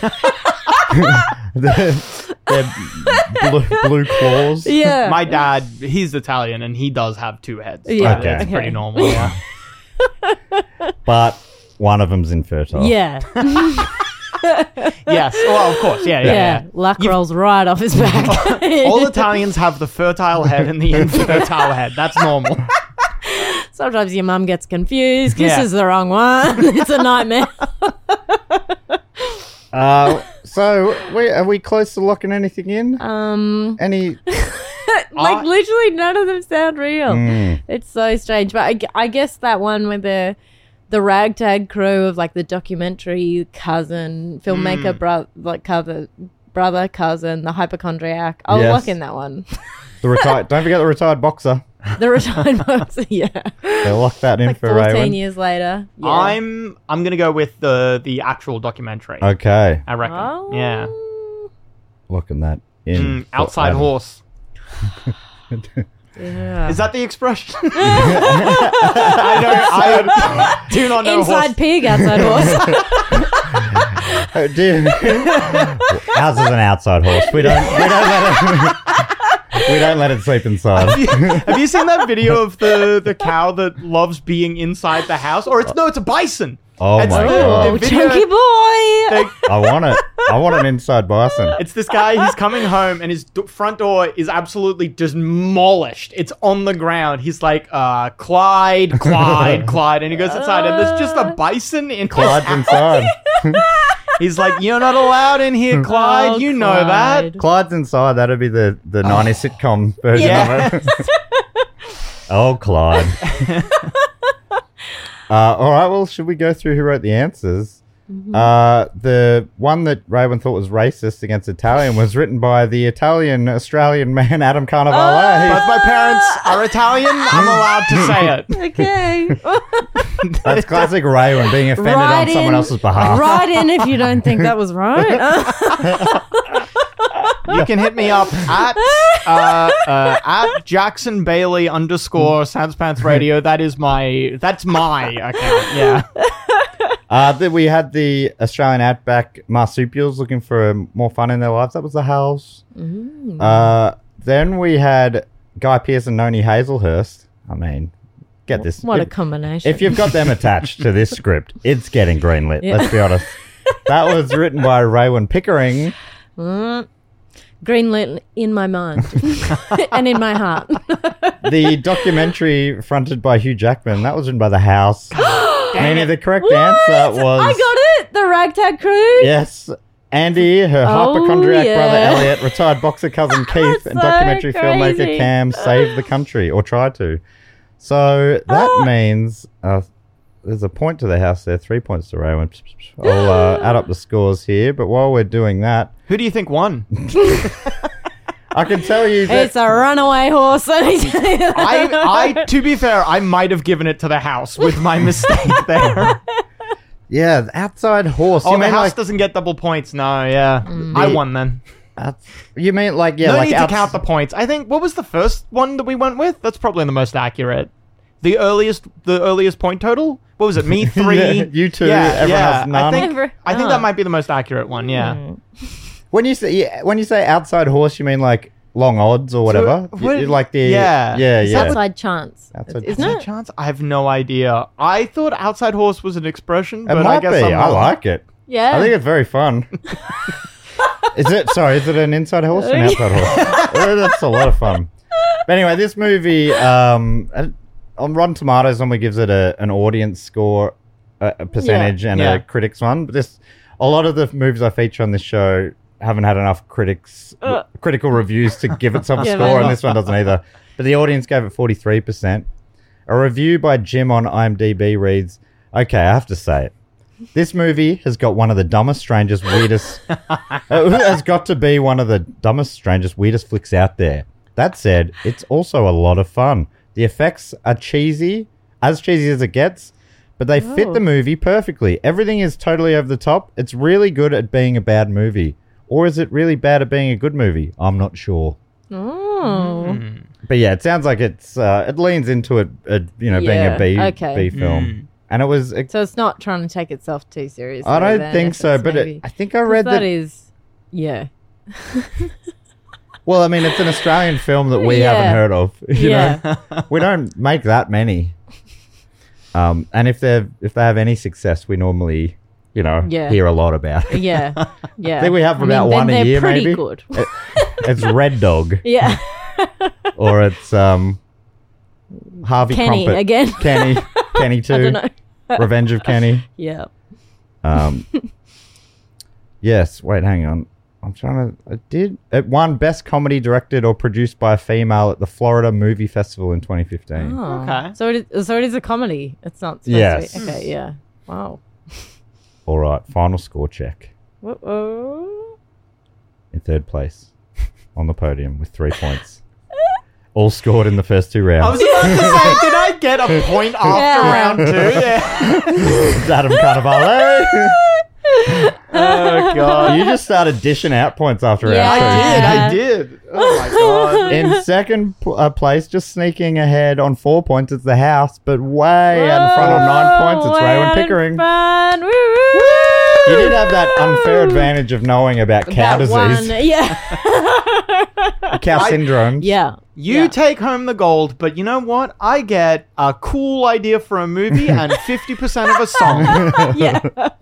blue claws. Yeah. My dad, he's Italian and he does have two heads. So Yeah. Okay. It's pretty normal. Yeah. But one of them's infertile. Yeah. Yes. Well, of course. Yeah. Luck rolls right off his back. All Italians have the fertile head and the infertile head. That's normal. Sometimes your mum gets confused, kisses Yeah. the wrong one. It's a nightmare. So are we close to locking anything in? Any? Like literally none of them sound real. It's so strange. But I guess that one with the ragtag crew of like the documentary cousin, filmmaker, brother, cousin, the hypochondriac. I'll Yes. lock in that one. The retired. Don't forget the retired boxer. The retired boxer, yeah. They'll lock that in Like for 14 Raywin. years later. Yeah. I'm gonna go with the actual documentary. Okay, I reckon. Oh. Yeah. locking that in. for Outside Adam. horse. Yeah. Is that the expression? I do not know. Inside pig, outside horse. Oh, dear. Ours is an outside horse. We don't let it sleep inside. Have you seen that video of the cow that loves being inside the house? Or it's a bison. Oh It's my the- god! the video- Chunky boy. They- I want it. I want an inside bison. It's this guy, he's coming home and his front door is absolutely demolished. It's on the ground. He's like, Clyde. And he goes inside and there's just a bison in his Clyde's house. inside. He's like, you're not allowed in here, Clyde. Oh, You know Clyde. that. Clyde's inside. That'd be the 90s sitcom version Yes. of it. Oh, Clyde. All right. Well, should we go through who wrote the answers? The one that Raywin thought was racist against Italian was written by the Italian-Australian man Adam Carnevale. Both my parents are Italian. I'm allowed to say it. Okay. That's classic Raywin being offended on someone else's behalf. Write in if you don't think that was right. You can hit me up at Jackson Bailey _ Sans Pants Radio. That's my account. Yeah. Then we had the Australian Outback marsupials looking for more fun in their lives. That was the Howls. Then we had Guy Pearce and Noni Hazelhurst. I mean, get this. What a combination. If you've got them attached to this script, it's getting greenlit. Yeah. Let's be honest. That was written by Raywin Pickering. Greenlit in my mind and in my heart. The documentary fronted by Hugh Jackman. That was written by The House. Meaning the correct answer was... I got it! The Ragtag Crew? Yes. Andy, her hypochondriac yeah. brother Elliot, retired boxer cousin Keith, and so documentary filmmaker crazy. Cam saved the country, or tried to. So that means there's a point to the house there, 3 points to Raywin. I'll add up the scores here, but while we're doing that, Who do you think won? I can tell you that It's a runaway horse. Let me tell you that. I to be fair, I might have given it to the house with my mistake there. yeah, the outside horse. Oh, you the mean house like doesn't get double points. No, yeah. I won then. you mean like yeah, No like need to count the points. I think, what was the first one that we went with? That's probably the most accurate. The earliest point total? What was it? Me 3. Yeah, you 2, everyone has none. I think that might be the most accurate one, yeah. When you say outside horse, you mean like long odds or whatever? what- Like the yeah. yeah. Outside chance. Outside Isn't Is there a it? chance? I have no idea. I thought outside horse was an expression, It but might I guess be. I'm I wrong. like it. Yeah. I think it's very fun. Is it an inside horse or an outside horse? That's a lot of fun. But anyway, this movie on Rotten Tomatoes normally gives it an audience score, a percentage, and Yeah. a critics one. But a lot of the movies I feature on this show haven't had enough critical reviews to give it some Yeah, score, man. and this one doesn't either. But the audience gave it 43%. A review by Jim on IMDb reads, "Okay, I have to say it. This movie has got one of the dumbest, strangest, weirdest... has got to be one of the dumbest, strangest, weirdest flicks out there. That said, it's also a lot of fun. The effects are cheesy as it gets, but they fit the movie perfectly. Everything is totally over the top. It's really good at being a bad movie. Or is it really bad at being a good movie? I'm not sure." Oh. But yeah, it sounds like it leans into it, being a Yeah, B okay. film. And it was... So it's not trying to take itself too seriously. I don't then, think if so, it's but maybe- I think I read that that... is, yeah. Well, I mean, it's an Australian film that we Yeah. haven't heard of. You Yeah. know? We don't make that many. And if they have any success, we normally, Yeah. hear a lot about it. Yeah, yeah. I think we have about then one a they're year, pretty maybe. good. It's Red Dog, Yeah. or it's Harvey Kenny Crumpet. again. Kenny 2. I don't know. Revenge of Kenny. Yeah. Yes, wait, hang on. I'm trying to... It won Best Comedy Directed or Produced by a Female at the Florida Movie Festival in 2015. Oh. Okay. So it is a comedy. It's not supposed Yes. to be. Okay, yeah. Wow. All right, final score check. Uh-oh. In third place on the podium with 3 points. All scored in the first 2 I rounds. was about to say, did I get a point after Yeah. round 2? Yeah. Adam Carnivale. Oh, God. You just started dishing out points after Yeah. round 2. Yeah. I did. Oh, my God. In second place, just sneaking ahead on 4 points, it's the house, but way out in front on 9 points, it's Raywin Pickering. Fun. Woo, woo, woo. You did have that unfair advantage of knowing about cow That disease, one, yeah. cow syndromes. Yeah. You Yeah. take home the gold, but you know what? I get a cool idea for a movie and 50% of a song. Yeah.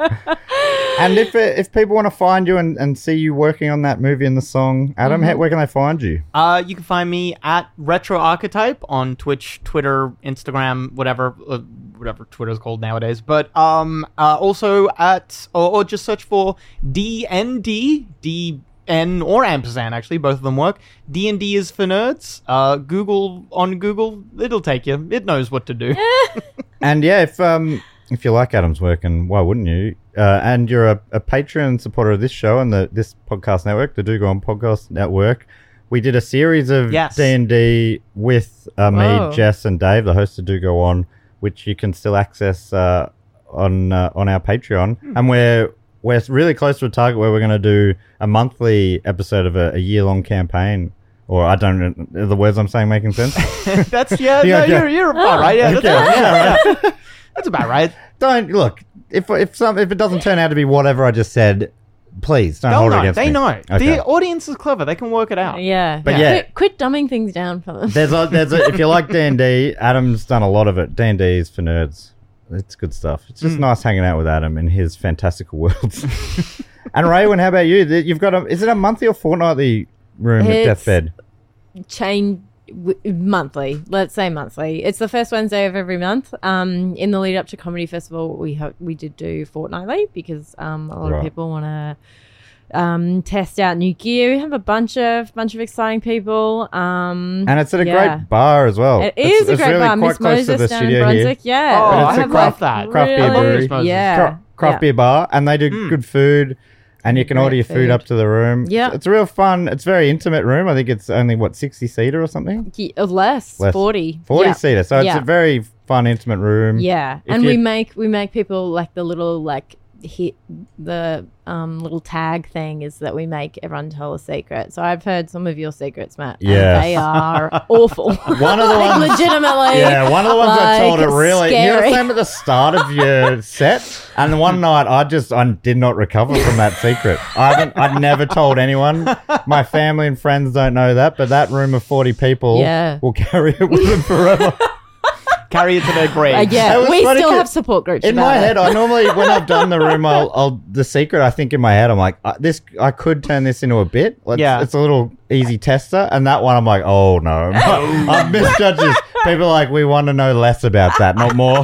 And if people want to find you and see you working on that movie and the song, Adam, where can they find you? You can find me at Retro Archetype on Twitch, Twitter, Instagram, whatever Twitter's called nowadays. But also at or just search for DND, DN or ampersand. Actually, both of them work. D&D is for nerds. Google, it'll take you. It knows what to do. And yeah, if you like Adam's work, and why wouldn't you? And you're a Patreon supporter of this show and this podcast network, the Do Go On Podcast Network. We did a series of Yes. D&D with Whoa. me, Jess, and Dave, the host of Do Go On, which you can still access on our Patreon. And we're really close to a target where we're going to do a monthly episode of a year-long campaign. Or I don't know, are the words I'm saying making sense? That's Yeah, no, okay. you're about right. Yeah, that's about right. Don't look if it doesn't turn out to be whatever I just said, please don't They'll hold it know. against They me. know. Okay. The audience is clever. They can work it out. Yeah. But yeah. Quit dumbing things down for them. There's if you like D&D, Adam's done a lot of it. D&D is for nerds. It's good stuff. It's just nice hanging out with Adam in his fantastical worlds. And Raywin, how about you? You've got is it a monthly or fortnightly room at It's- Deathbed? Change monthly. Let's say monthly. It's the first Wednesday of every month. In the lead up to Comedy Festival, we did do fortnightly because a lot Right. of people want to test out new gear. We have a bunch of exciting people. And it's at a great bar as well. It is a great really bar. quite Miss close to Moses the down in studio Brunswick. here. Yeah. Oh, But I it's a have craft- that. craft beer really- brewery. Moses. Yeah. Craft beer bar, and they do good food, and you can Great order your food food. up to the room. Yeah. It's a real fun. It's a very intimate room. I think it's only 60-seater or something. Less 40. 40-seater. So it's Yeah. a very fun, intimate room. Yeah, If and you- we make people like the little hit the little tag thing is that we make everyone tell a secret. So I've heard some of your secrets, Matt. and Yes. they are awful. One of the Like, ones. legitimately. Yeah, one of the ones I told it really. You know, scary. same at the start of your set, and one night I did not recover from that secret. I've never told anyone. My family and friends don't know that, but that room of 40 people Yeah. will carry it with them forever. Carry it to their grave. Yeah, It was we funny still 'cause have support groups. In about my it. head, I normally when I've done the room, I'll the secret. I think in my head, I'm like, I could turn this into a bit. Yeah. It's a little easy tester, and that one, I'm like, oh no, I've misjudged this. People are like, we want to know less about that, not more.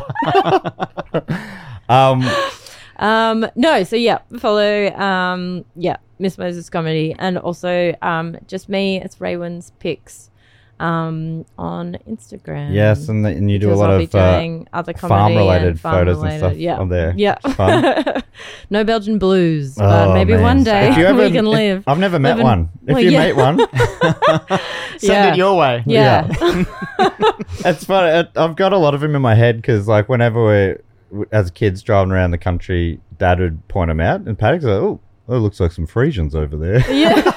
No, so yeah, follow Miss Moses Comedy, and also just me. It's Raywin's Pics on Instagram. Yes, and you do a Because lot I'll be of doing other comedy farm-related and photos and farm-related, stuff yeah. on there. Yeah. It's fun. No Belgian blues, but Oh, maybe man. one day If you ever- we can live. I've never met Live in- one. If Well, you yeah. meet one, Send Yeah. it your way. Yeah. it's funny. I've got a lot of them in my head because, like, whenever as kids driving around the country, Dad would point them out, and Paddock's like, "Oh, it looks like some Frisians over there." Yeah.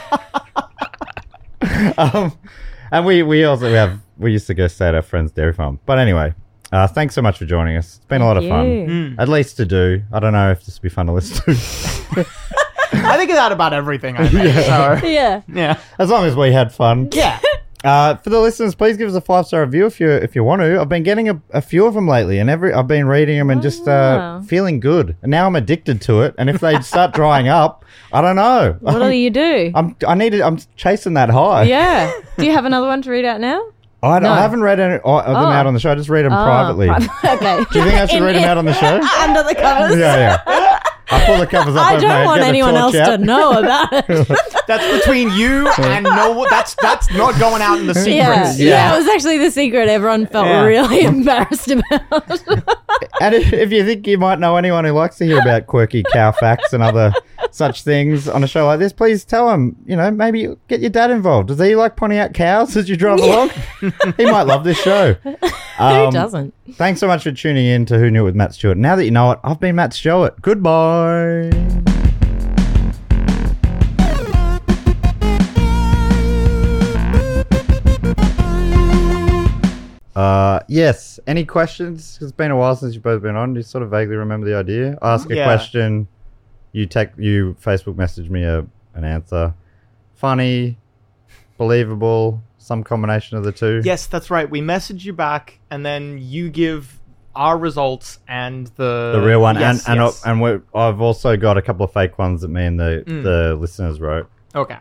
And we used to go stay at our friend's dairy farm. But anyway, thanks so much for joining us. It's been a lot of fun. you. At least to do. I don't know if this will be fun to listen to. I think that about everything I make. So, Yeah. yeah. As long as we had fun. Yeah. For the listeners, please give us a 5-star review if you want to. I've been getting a few of them lately, and I've been reading them and just Wow. feeling good. And now I'm addicted to it. And if they start drying up, I don't know. What do you do? I'm chasing that high. Yeah. Do you have another one to read out now? I No. haven't read any of them out on the show. I just read them privately. Okay. Do you think I should read them out on the show? Under the covers? Yeah. I pull the covers up I over my don't head, want get the anyone else torch to out. know about it. That's between you and that's not going out in the Yeah. secrets. Yeah, it was actually the secret everyone felt Yeah. really embarrassed about. And if you think you might know anyone who likes to hear about quirky cow facts and other such things on a show like this, please tell them, maybe get your dad involved. Does he like pointing out cows as you drive along? He might love this show. Who doesn't? Thanks so much for tuning in to Who Knew It with Matt Stewart. Now that you know it, I've been Matt Stewart. Goodbye. Yes. Any questions? 'Cause it's been a while since you've both been on. Do you sort of vaguely remember the idea? Ask a Yeah. question. You Facebook message me an answer. Funny, believable, some combination of the two. Yes, that's right. We message you back, and then you give our results and The real one. Yes, and yes. I've also got a couple of fake ones that me and the listeners wrote. Okay.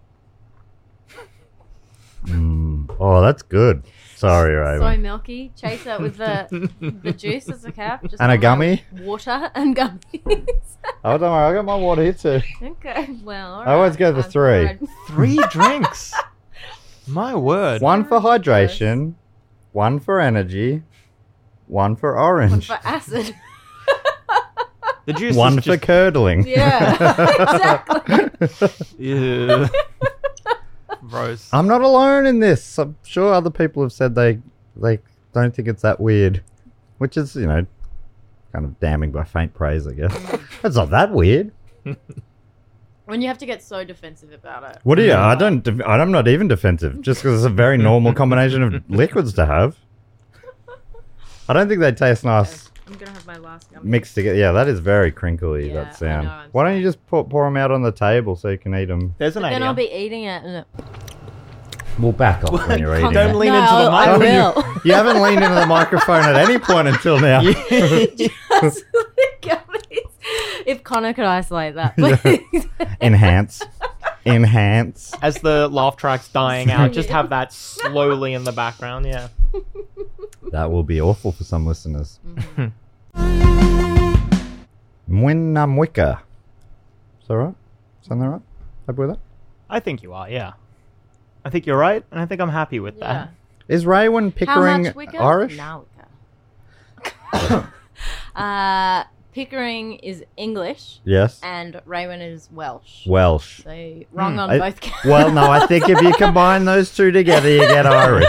Oh, that's good. Sorry, Raven. So milky. Chase it with the juice as a cap. Just And a on the gummy? Water and gummies. Oh, don't worry. I got my water here too. Okay, well, I always go for I'm 3. fine. 3 drinks. My word. One for hydration, one for energy, one for orange, For acid. The juice one is for just... curdling. Yeah, exactly. Yeah. Gross. I'm not alone in this. I'm sure other people have said they don't think it's that weird, which is, kind of damning by faint praise, I guess. It's not that weird. When you have to get so defensive about it. What do you? I'm not even defensive, just because it's a very normal combination of liquids to have. I don't think they taste nice I'm going to have my last gummy. mixed together. Yeah, that is very crinkly, Yeah, that sound. I know, I'm Why don't you just pour them out on the table so you can eat them? There's an Then idea. I'll be eating it. And We'll back off when you're eating Don't it. lean into the I mic. will. You haven't leaned into the microphone at any point until now. Just the gummies. If Connor could isolate that, please. Enhance. As the laugh track's dying out, just have that slowly in the background, yeah. That will be awful for some listeners. Mwinamwika. Is that right? Sound that right? Happy with that? I think you are, yeah. I think you're right, and I think I'm happy with Yeah. that. Is Raywin How Pickering much Wicca? Irish? No, Wicca. Pickering is English Yes. and Raywin is Welsh. Welsh. So wrong on I- both counts. Well, no, I think if you combine those two together, you get Irish.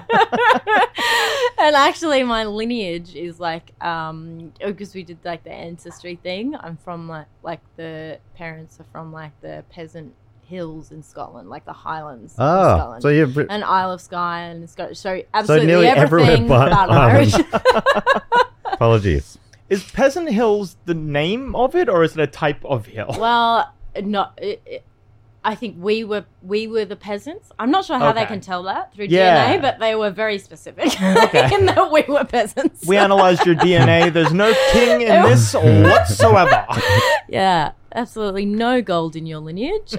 And actually, my lineage is like, because we did like the ancestry thing. I'm from like the parents are from like the peasant hills in Scotland, like the Highlands in Oh, Scotland. so you've... and Isle of Skye and Scottish. So absolutely nearly everywhere everything but Irish. Apologies. Is Peasant Hills the name of it, or is it a type of hill? Well, not. I think we were the peasants. I'm not sure how they Okay. can tell that through Yeah. DNA, but they were very specific Okay. in that we were peasants. We analysed your DNA. There's no king in this whatsoever. Yeah, absolutely no gold in your lineage.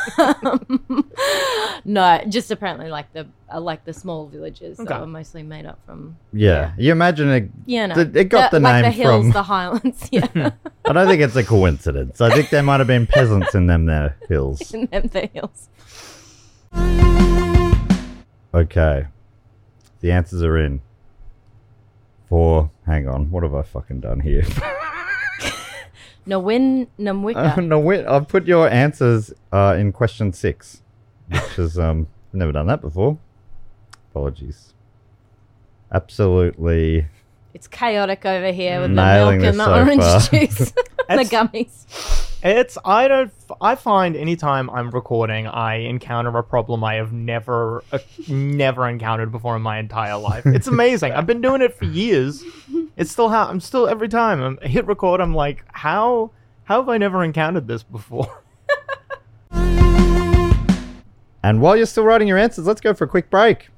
No, just apparently like the small villages Okay. that were mostly made up from. Yeah. You imagine it... Yeah, no, it got the like name the hills, from... the Highlands. Yeah, I don't think it's a coincidence. I think there might have been peasants in them there hills. in them the hills. Okay. The answers are in. For... Hang on. What have I fucking done here? Nawin Namwika. No, wait. I've put your answers in question 6. Which is... never done that before. Apologies. Absolutely... It's chaotic over here with Nailing the milk and this the so orange far. juice, and the gummies. I find anytime I'm recording, I encounter a problem I have never encountered before in my entire life. It's amazing. I've been doing it for years. It's still I'm still every time I hit record, I'm like, how have I never encountered this before? And while you're still writing your answers, let's go for a quick break.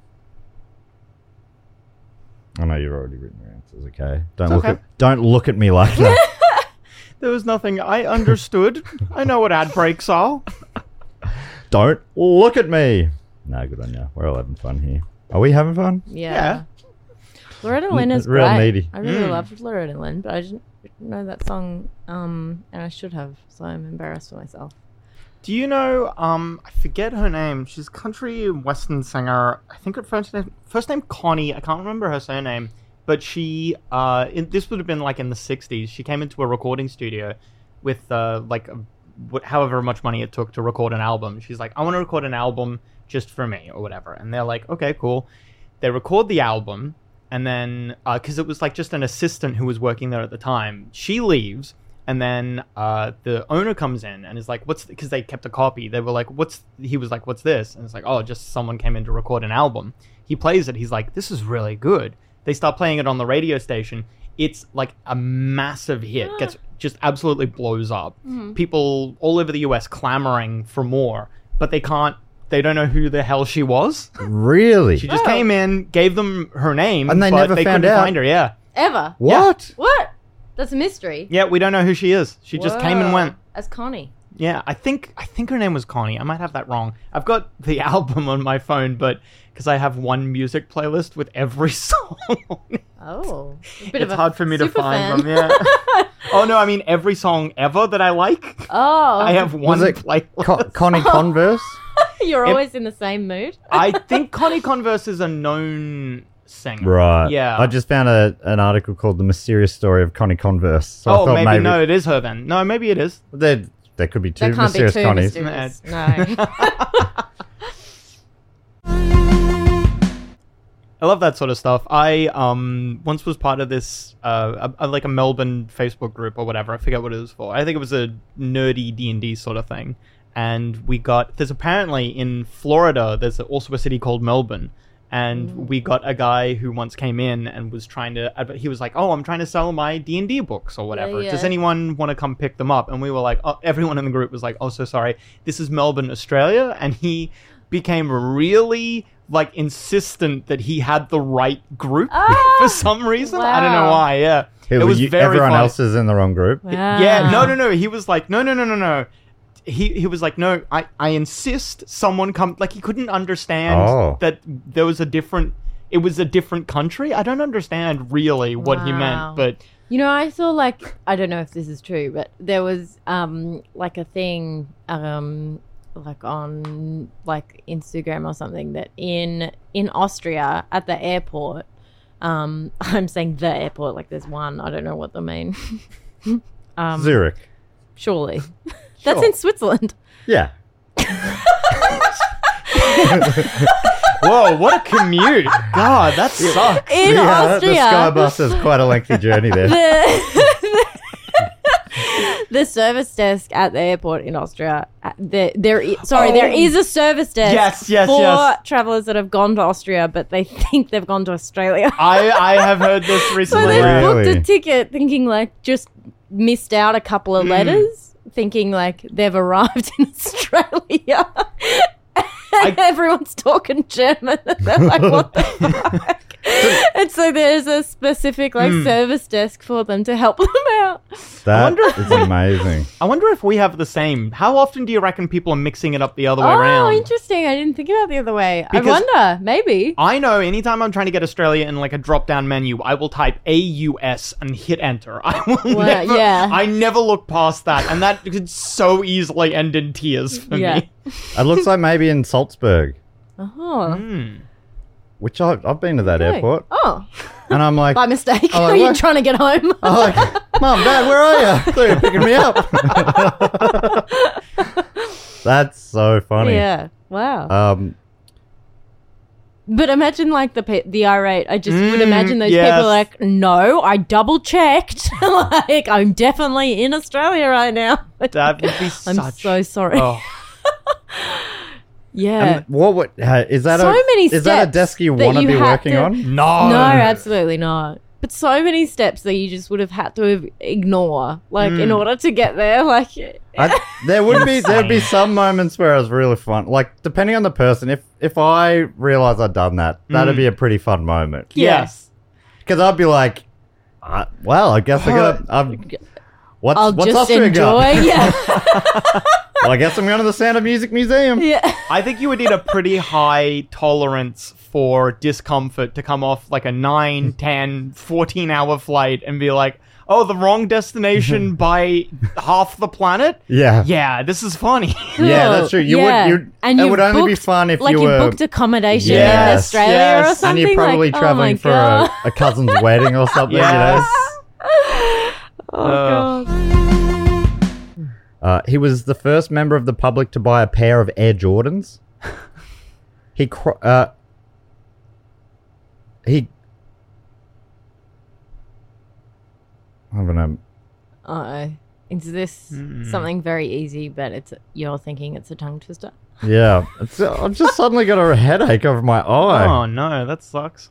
I know you've already written your answers, okay? Don't look at me like that. There was nothing. I understood. I know what ad breaks are. Don't look at me. No, good on you. We're all having fun here. Are we having fun? Yeah. Loretta Lynn is Real great. needy. I really love Loretta Lynn, but I didn't know that song, and I should have, so I'm embarrassed for myself. Do you know, I forget her name. She's a country and western singer. I think her first name Connie. I can't remember her surname. But she, this would have been like in the 60s. She came into a recording studio with however much money it took to record an album. She's like, I want to record an album just for me or whatever. And they're like, okay, cool. They record the album. And then, because it was like just an assistant who was working there at the time, she leaves. And then the owner comes in and is like, because they kept a copy. They were like, he was like, what's this? And it's like, oh, just someone came in to record an album. He plays it. He's like, this is really good. They start playing it on the radio station. It's like a massive hit. Gets just absolutely blows up. Mm-hmm. People all over the US clamoring for more, but they don't know who the hell she was. Really? She just came in, gave them her name, And they but never they found couldn't out? find her. Yeah. Ever? What? What? That's a mystery. Yeah, we don't know who she is. She just came and Whoa. went. As Connie. Yeah, I think her name was Connie. I might have that wrong. I've got the album on my phone, but because I have one music playlist with every song on it. Oh. A bit of It's a hard for me to super find fan. them, yeah. Oh, no, I mean every song ever that I like. Oh. I have one Was it playlist. Connie Converse? You're always in the same mood. I think Connie Converse is a known singer. Right. Yeah. I just found an article called The Mysterious Story of Connie Converse. So I thought maybe no, it is her then. No, maybe it is. There could be two That can't be mysterious too Connies. mysterious. No. I love that sort of stuff. I once was part of this like a Melbourne Facebook group or whatever. I forget what it was for. I think it was a nerdy D&D sort of thing. And there's apparently in Florida, there's also a city called Melbourne. And we got a guy who once came in and was trying to, he was like, oh, I'm trying to sell my D&D books or whatever. Yeah. Does anyone want to come pick them up? And we were like, oh, everyone in the group was like, oh, so sorry. This is Melbourne, Australia. And he became really like insistent that he had the right group for some reason. I don't know wow. why. Yeah. It was very everyone funny. else is in the wrong group. Yeah, no. He was like, no. He was like, no, I insist someone come. Like, he couldn't understand that there was it was a different country. I don't understand really what he Wow. meant, but You know, I saw like, I don't know if this is true, but there was like a thing like on like Instagram or something that in Austria at the airport, I'm saying the airport like there's one, I don't know what the main Zurich. surely. That's Sure. in Switzerland. Yeah. Whoa, what a commute. God, that sucks. In The Austria. Sky Bus is quite a lengthy journey there. The service desk at the airport in Austria, there is a service desk Yes, for yes. travelers that have gone to Austria, but they think they've gone to Australia. I have heard this So recently. they've booked Really? a ticket thinking like just missed out a couple of letters, thinking like they've arrived in Australia. And everyone's talking German. And they're like, what the fuck? And so there's a specific like service desk for them to help them out. That is amazing. I wonder if we have the same. How often do you reckon people are mixing it up the other way Oh, around? interesting. I didn't think about it the other way. Because- I wonder. Maybe. I know anytime I'm trying to get Australia in like a drop down menu, I will type AUS and hit enter. I will Well, never, yeah. I never look past that, and that could so easily end in tears for Yeah. me. It looks like maybe in Salzburg, Oh. which I've been to that Okay. airport, Oh. and I'm like, By mistake. Oh, Are you what? trying to get home? I'm like, Mom, Dad, where are you? I thought you were picking me up. That's so funny. Yeah. Wow. But imagine like the irate. I just would imagine those yes. people like, no, I double checked. Like I'm definitely in Australia right now. That would be I'm such. so sorry. Oh. Yeah. And what would is that So a many is that a steps desk you that want to you be had working to- on? No. No, absolutely not. But so many steps that you just would have had to ignore, like in order to get there. Like, There'd be some moments where it was really fun. Like depending on the person, if I realized I'd done that, that'd be a pretty fun moment. Yes. Because I'd be like, well, I guess I gotta. What's I'll just Austria enjoy. got? Yeah, Well, I guess I'm going to the Sound of Music Museum. yeah. I think you would need a pretty high tolerance for discomfort to come off like a 9, 10, 14-hour flight and be like, oh, the wrong destination by half the planet? Yeah. Yeah, this is funny. Yeah, that's true. You Yeah. would. And it you've would only be booked- fun if like you you were. booked accommodation in Yes, Australia yes. or And something. and you're probably like, traveling for oh a cousin's wedding or something. Yes. God. He was the first member of the public to buy a pair of Air Jordans. He I don't know. Is this something very easy, but you're thinking it's a tongue twister? Yeah, I've just suddenly got a headache over my eye. Oh, no, that sucks.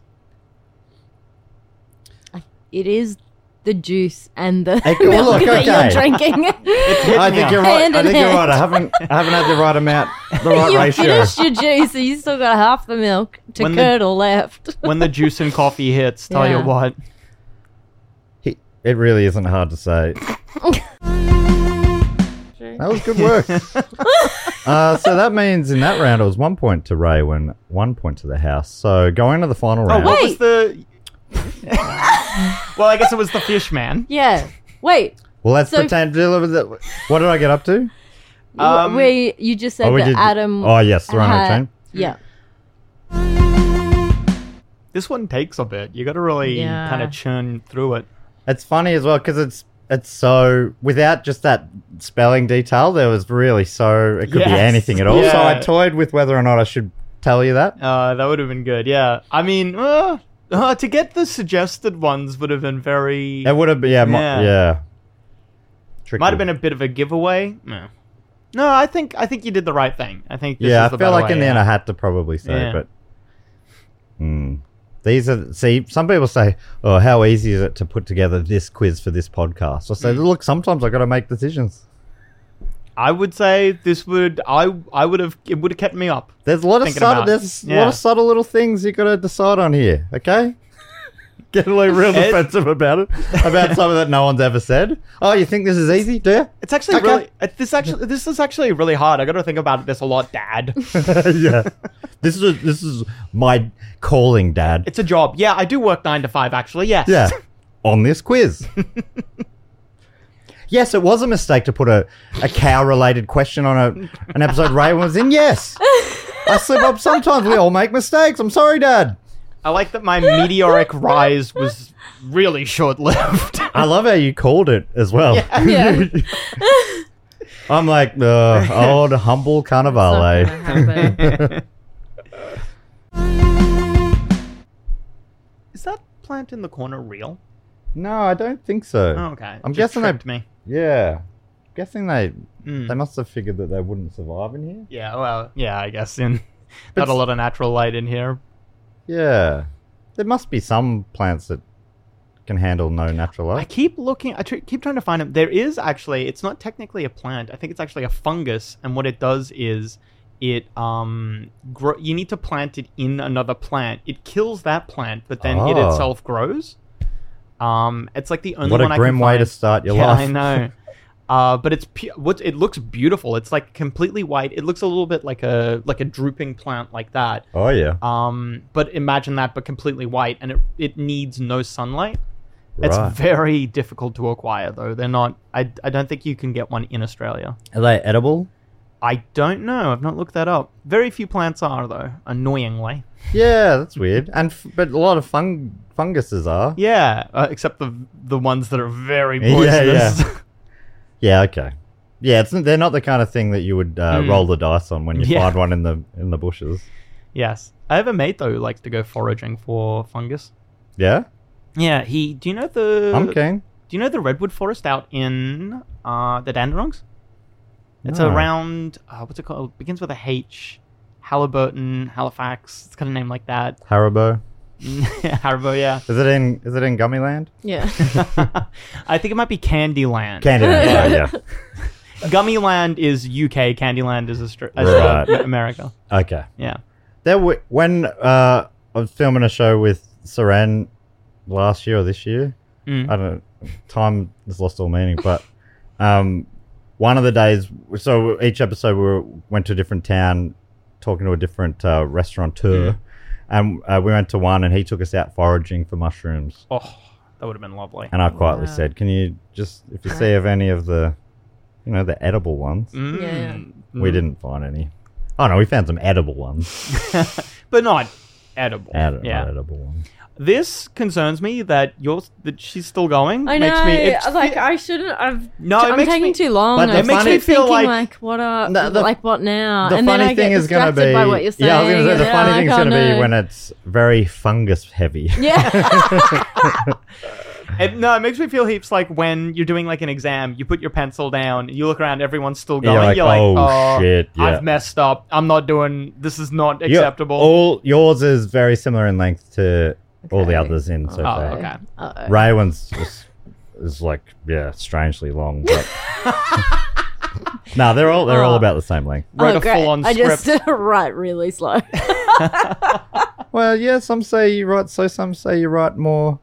It is the juice and the Hey, milk look, that okay. you're drinking. I think you're right. Hand I in think you're hand. right. I haven't had the right amount, the right You ratio. finished your juice, and you still got half the milk to When the- curdle left. When the juice and coffee hits, tell Yeah. you what. It really isn't hard to say. That was good work. So that means in that round it was 1 point to Ray, 1 point to the house. So going to the final Oh, round. what was Wait. the... Well, I guess it was the fish man. Yeah. Wait. Well, let's So- pretend. What did I get up to? You just said that Adam. Oh yes, throwing a had- chain. Yeah. This one takes a bit. You got to really Yeah. kind of churn through it. It's funny as well because it's so without just that spelling detail, there was really so it could be Yes. anything at all. So Yeah. I toyed with whether or not I should tell you that. That would have been good, yeah. I mean, to get the suggested ones would have been very... It would have been yeah. Tricky. Might have been a bit of a giveaway. No, I think you did the right thing. I think this Yeah, is I the feel better like way, in the end yeah. I had to probably say, Yeah. but these are some people say, "Oh, how easy is it to put together this quiz for this podcast?" I say, "Look, sometimes I got to make decisions." I would say this would... I would have... It would have kept me up. There's a lot of Thinking subtle, about- there's a yeah. lot of subtle little things you got to decide on here. Okay, get like real defensive about it, about something that no one's ever said. Oh, you think this is easy? Do you? It's actually Okay. really... This is actually really hard. I got to think about this a lot, Dad. Yeah, this is my calling, Dad. It's a job. Yeah, I do work 9 to 5, actually, yes. Yeah. on this quiz. Yes, it was a mistake to put a cow-related question on an episode Ray was in. Yes. I slip up sometimes. We all make mistakes. I'm sorry, Dad. I like that my meteoric rise was really short-lived. I love how you called it as well. Yeah. I'm like, old humble carnivale. Is that plant in the corner real? No, I don't think so. Oh, okay. I'm Just guessing they... tricked me. Yeah. Guessing they must have figured that they wouldn't survive in here. Yeah, well, yeah, I guess not a lot of natural light in here. Yeah. There must be some plants that can handle no natural I light. keep looking, keep trying to find them. There is actually, it's not technically a plant. I think it's actually a fungus, and what it does is it you need to plant it in another plant. It kills that plant, but then it itself grows. It's like the only What a one I can grim way find. to start your Yeah, life. I know. But it looks beautiful. It's like completely white. It looks a little bit like a drooping plant like that. Oh, yeah. But imagine that, but completely white, and it needs no sunlight. Right. It's very difficult to acquire, though. They're not. I don't think you can get one in Australia. Are they edible? I don't know. I've not looked that up. Very few plants are, though. Annoyingly. Yeah, that's weird. But a lot of funguses are. Yeah, except the ones that are very Yeah, poisonous. yeah. Yeah, okay. Yeah, they're not the kind of thing that you would roll the dice on when you find one in the bushes. Yes, I have a mate though who likes to go foraging for fungus. Yeah? Yeah, do you know the? I'm keen. Do you know the redwood forest out in the Dandenongs? It's No. around what's it called? It begins with a H. Halliburton, Halifax. It's got a name like that. Haribo. Haribo, yeah. Is it in Gummyland? Yeah. I think it might be Candyland. Candyland, yeah. Gummyland is UK. Candyland is Right. America. Okay. Yeah. When I was filming a show with Saran last year or this year, I don't know, time has lost all meaning, but one of the days, so each episode we went to a different town talking to a different restaurateur, and we went to one and he took us out foraging for mushrooms. Oh, that would have been lovely. And I quietly said, can you just, if you see of any of the, the edible ones, Yeah. we didn't find any. Oh no, we found some edible ones. But not edible. Not edible ones. This concerns me that she's still going. I know. Makes me, I shouldn't. I'm makes taking me too long. But I'm it makes me feel thinking like- what what now? The And then funny I thing get is going to distracted be by what you're saying. Yeah, I was going to say and the then funny I'm thing's like, going to oh, be no. when it's very fungus heavy. Yeah. It makes me feel heaps like when you're doing like an exam, you put your pencil down, you look around, everyone's still going. You're like, oh, shit, yeah. I've messed up. I'm not doing. This is not acceptable. All yours is very similar in length to all the Okay. others in so far. okay. Uh-oh. Ray one's just is like strangely long, but no, they're all about the same length. Wrote a great. full-on I just script. write really slow. Well, yeah, some say you write so, some say you write more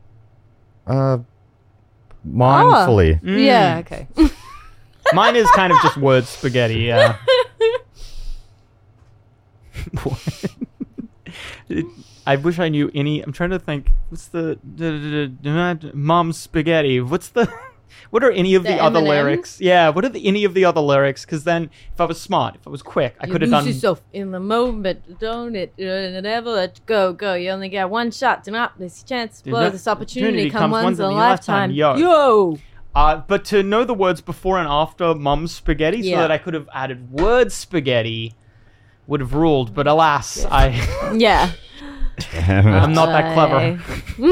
mindfully. Yeah. Okay. Mine is kind of just word spaghetti. Yeah. I wish I knew any. I'm trying to think. What's the Mom's spaghetti? What are any of the other M&Ms? lyrics? Yeah, what are any of the other lyrics? Because then, if I was smart, if I was quick, I could have done. Lose yourself in the moment, don't it? Never let go. You only got one shot. Do not miss your chance. Blow this opportunity. Come once in a lifetime. Yo. But to know the words before and after Mum's spaghetti, so Yeah. that I could have added word spaghetti, would have ruled. But alas, Yeah. I'm not that clever.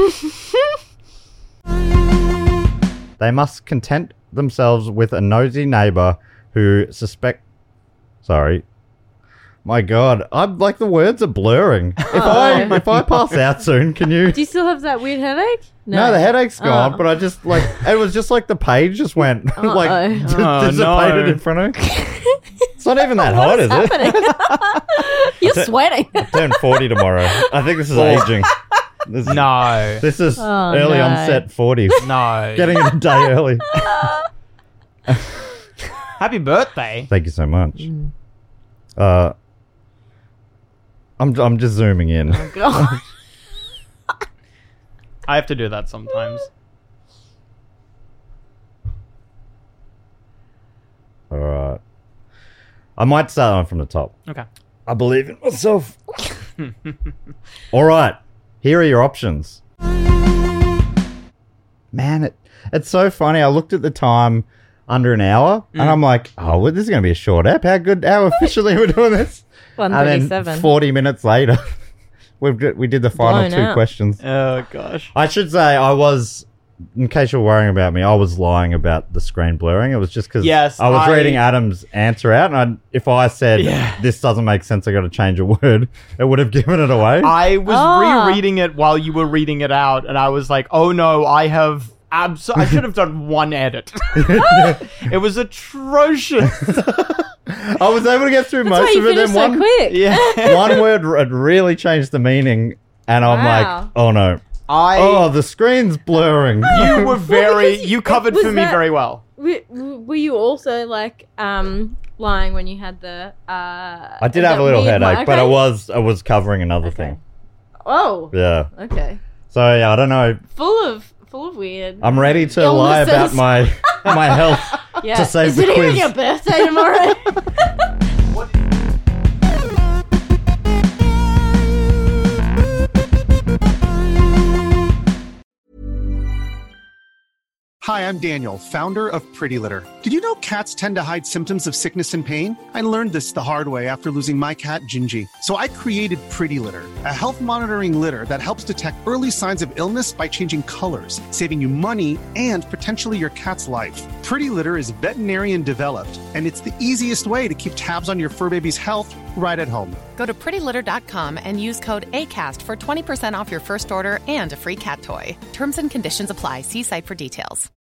They must content themselves with a nosy neighbor who Sorry. My God, I'm like the words are blurring. If I pass out soon, can you? Do you still have that weird headache? No, the headache's gone, Oh. but I just it was just like the page just went Uh-oh. dissipated no. in front of me. It's not even that hot, is it? You're sweating. I turn 40 tomorrow. I think this is aging. No. This is Oh, early no. onset 40s. No. Getting it a day early. Happy birthday. Thank you so much. I'm just zooming in. God. I have to do that sometimes. All right. I might start on from the top. Okay. I believe in myself. All right. Here are your options. Man, it's so funny. I looked at the time, under an hour, and I'm like, oh, well, this is going to be a short ep. How efficiently are we doing this? 1:37. And then 40 minutes later, we did the final Blown two out. questions. Oh, gosh. I should say I was, in case you're worrying about me, I was lying about the screen blurring. It was just because Yes, I was I- reading Adam's answer out, and if I said, Yeah. this doesn't make sense, I got to change a word, it would have given it away. I was Ah. rereading it while you were reading it out, and I was like, oh no, I should have done one edit. It was atrocious. I was able to get through That's why most you of it. finished Then so quick. Yeah. one word had really changed the meaning, and I'm Wow. like, oh no. I The screen's blurring. you were very because you covered was for me that- very well. Were you also like lying when you had the? I did have a little headache, but I was covering another thing. Oh. Yeah. Okay. So yeah, I don't know. Full of weird. I'm ready to lie about Illnesses. my health yeah. to save Is the it even quiz. your birthday tomorrow? Hi, I'm Daniel, founder of Pretty Litter. Did you know cats tend to hide symptoms of sickness and pain? I learned this the hard way after losing my cat, Gingy. So I created Pretty Litter, a health monitoring litter that helps detect early signs of illness by changing colors, saving you money and potentially your cat's life. Pretty Litter is veterinarian developed, and it's the easiest way to keep tabs on your fur baby's health right at home. Go to prettylitter.com and use code ACAST for 20% off your first order and a free cat toy. Terms and conditions apply. See site for details.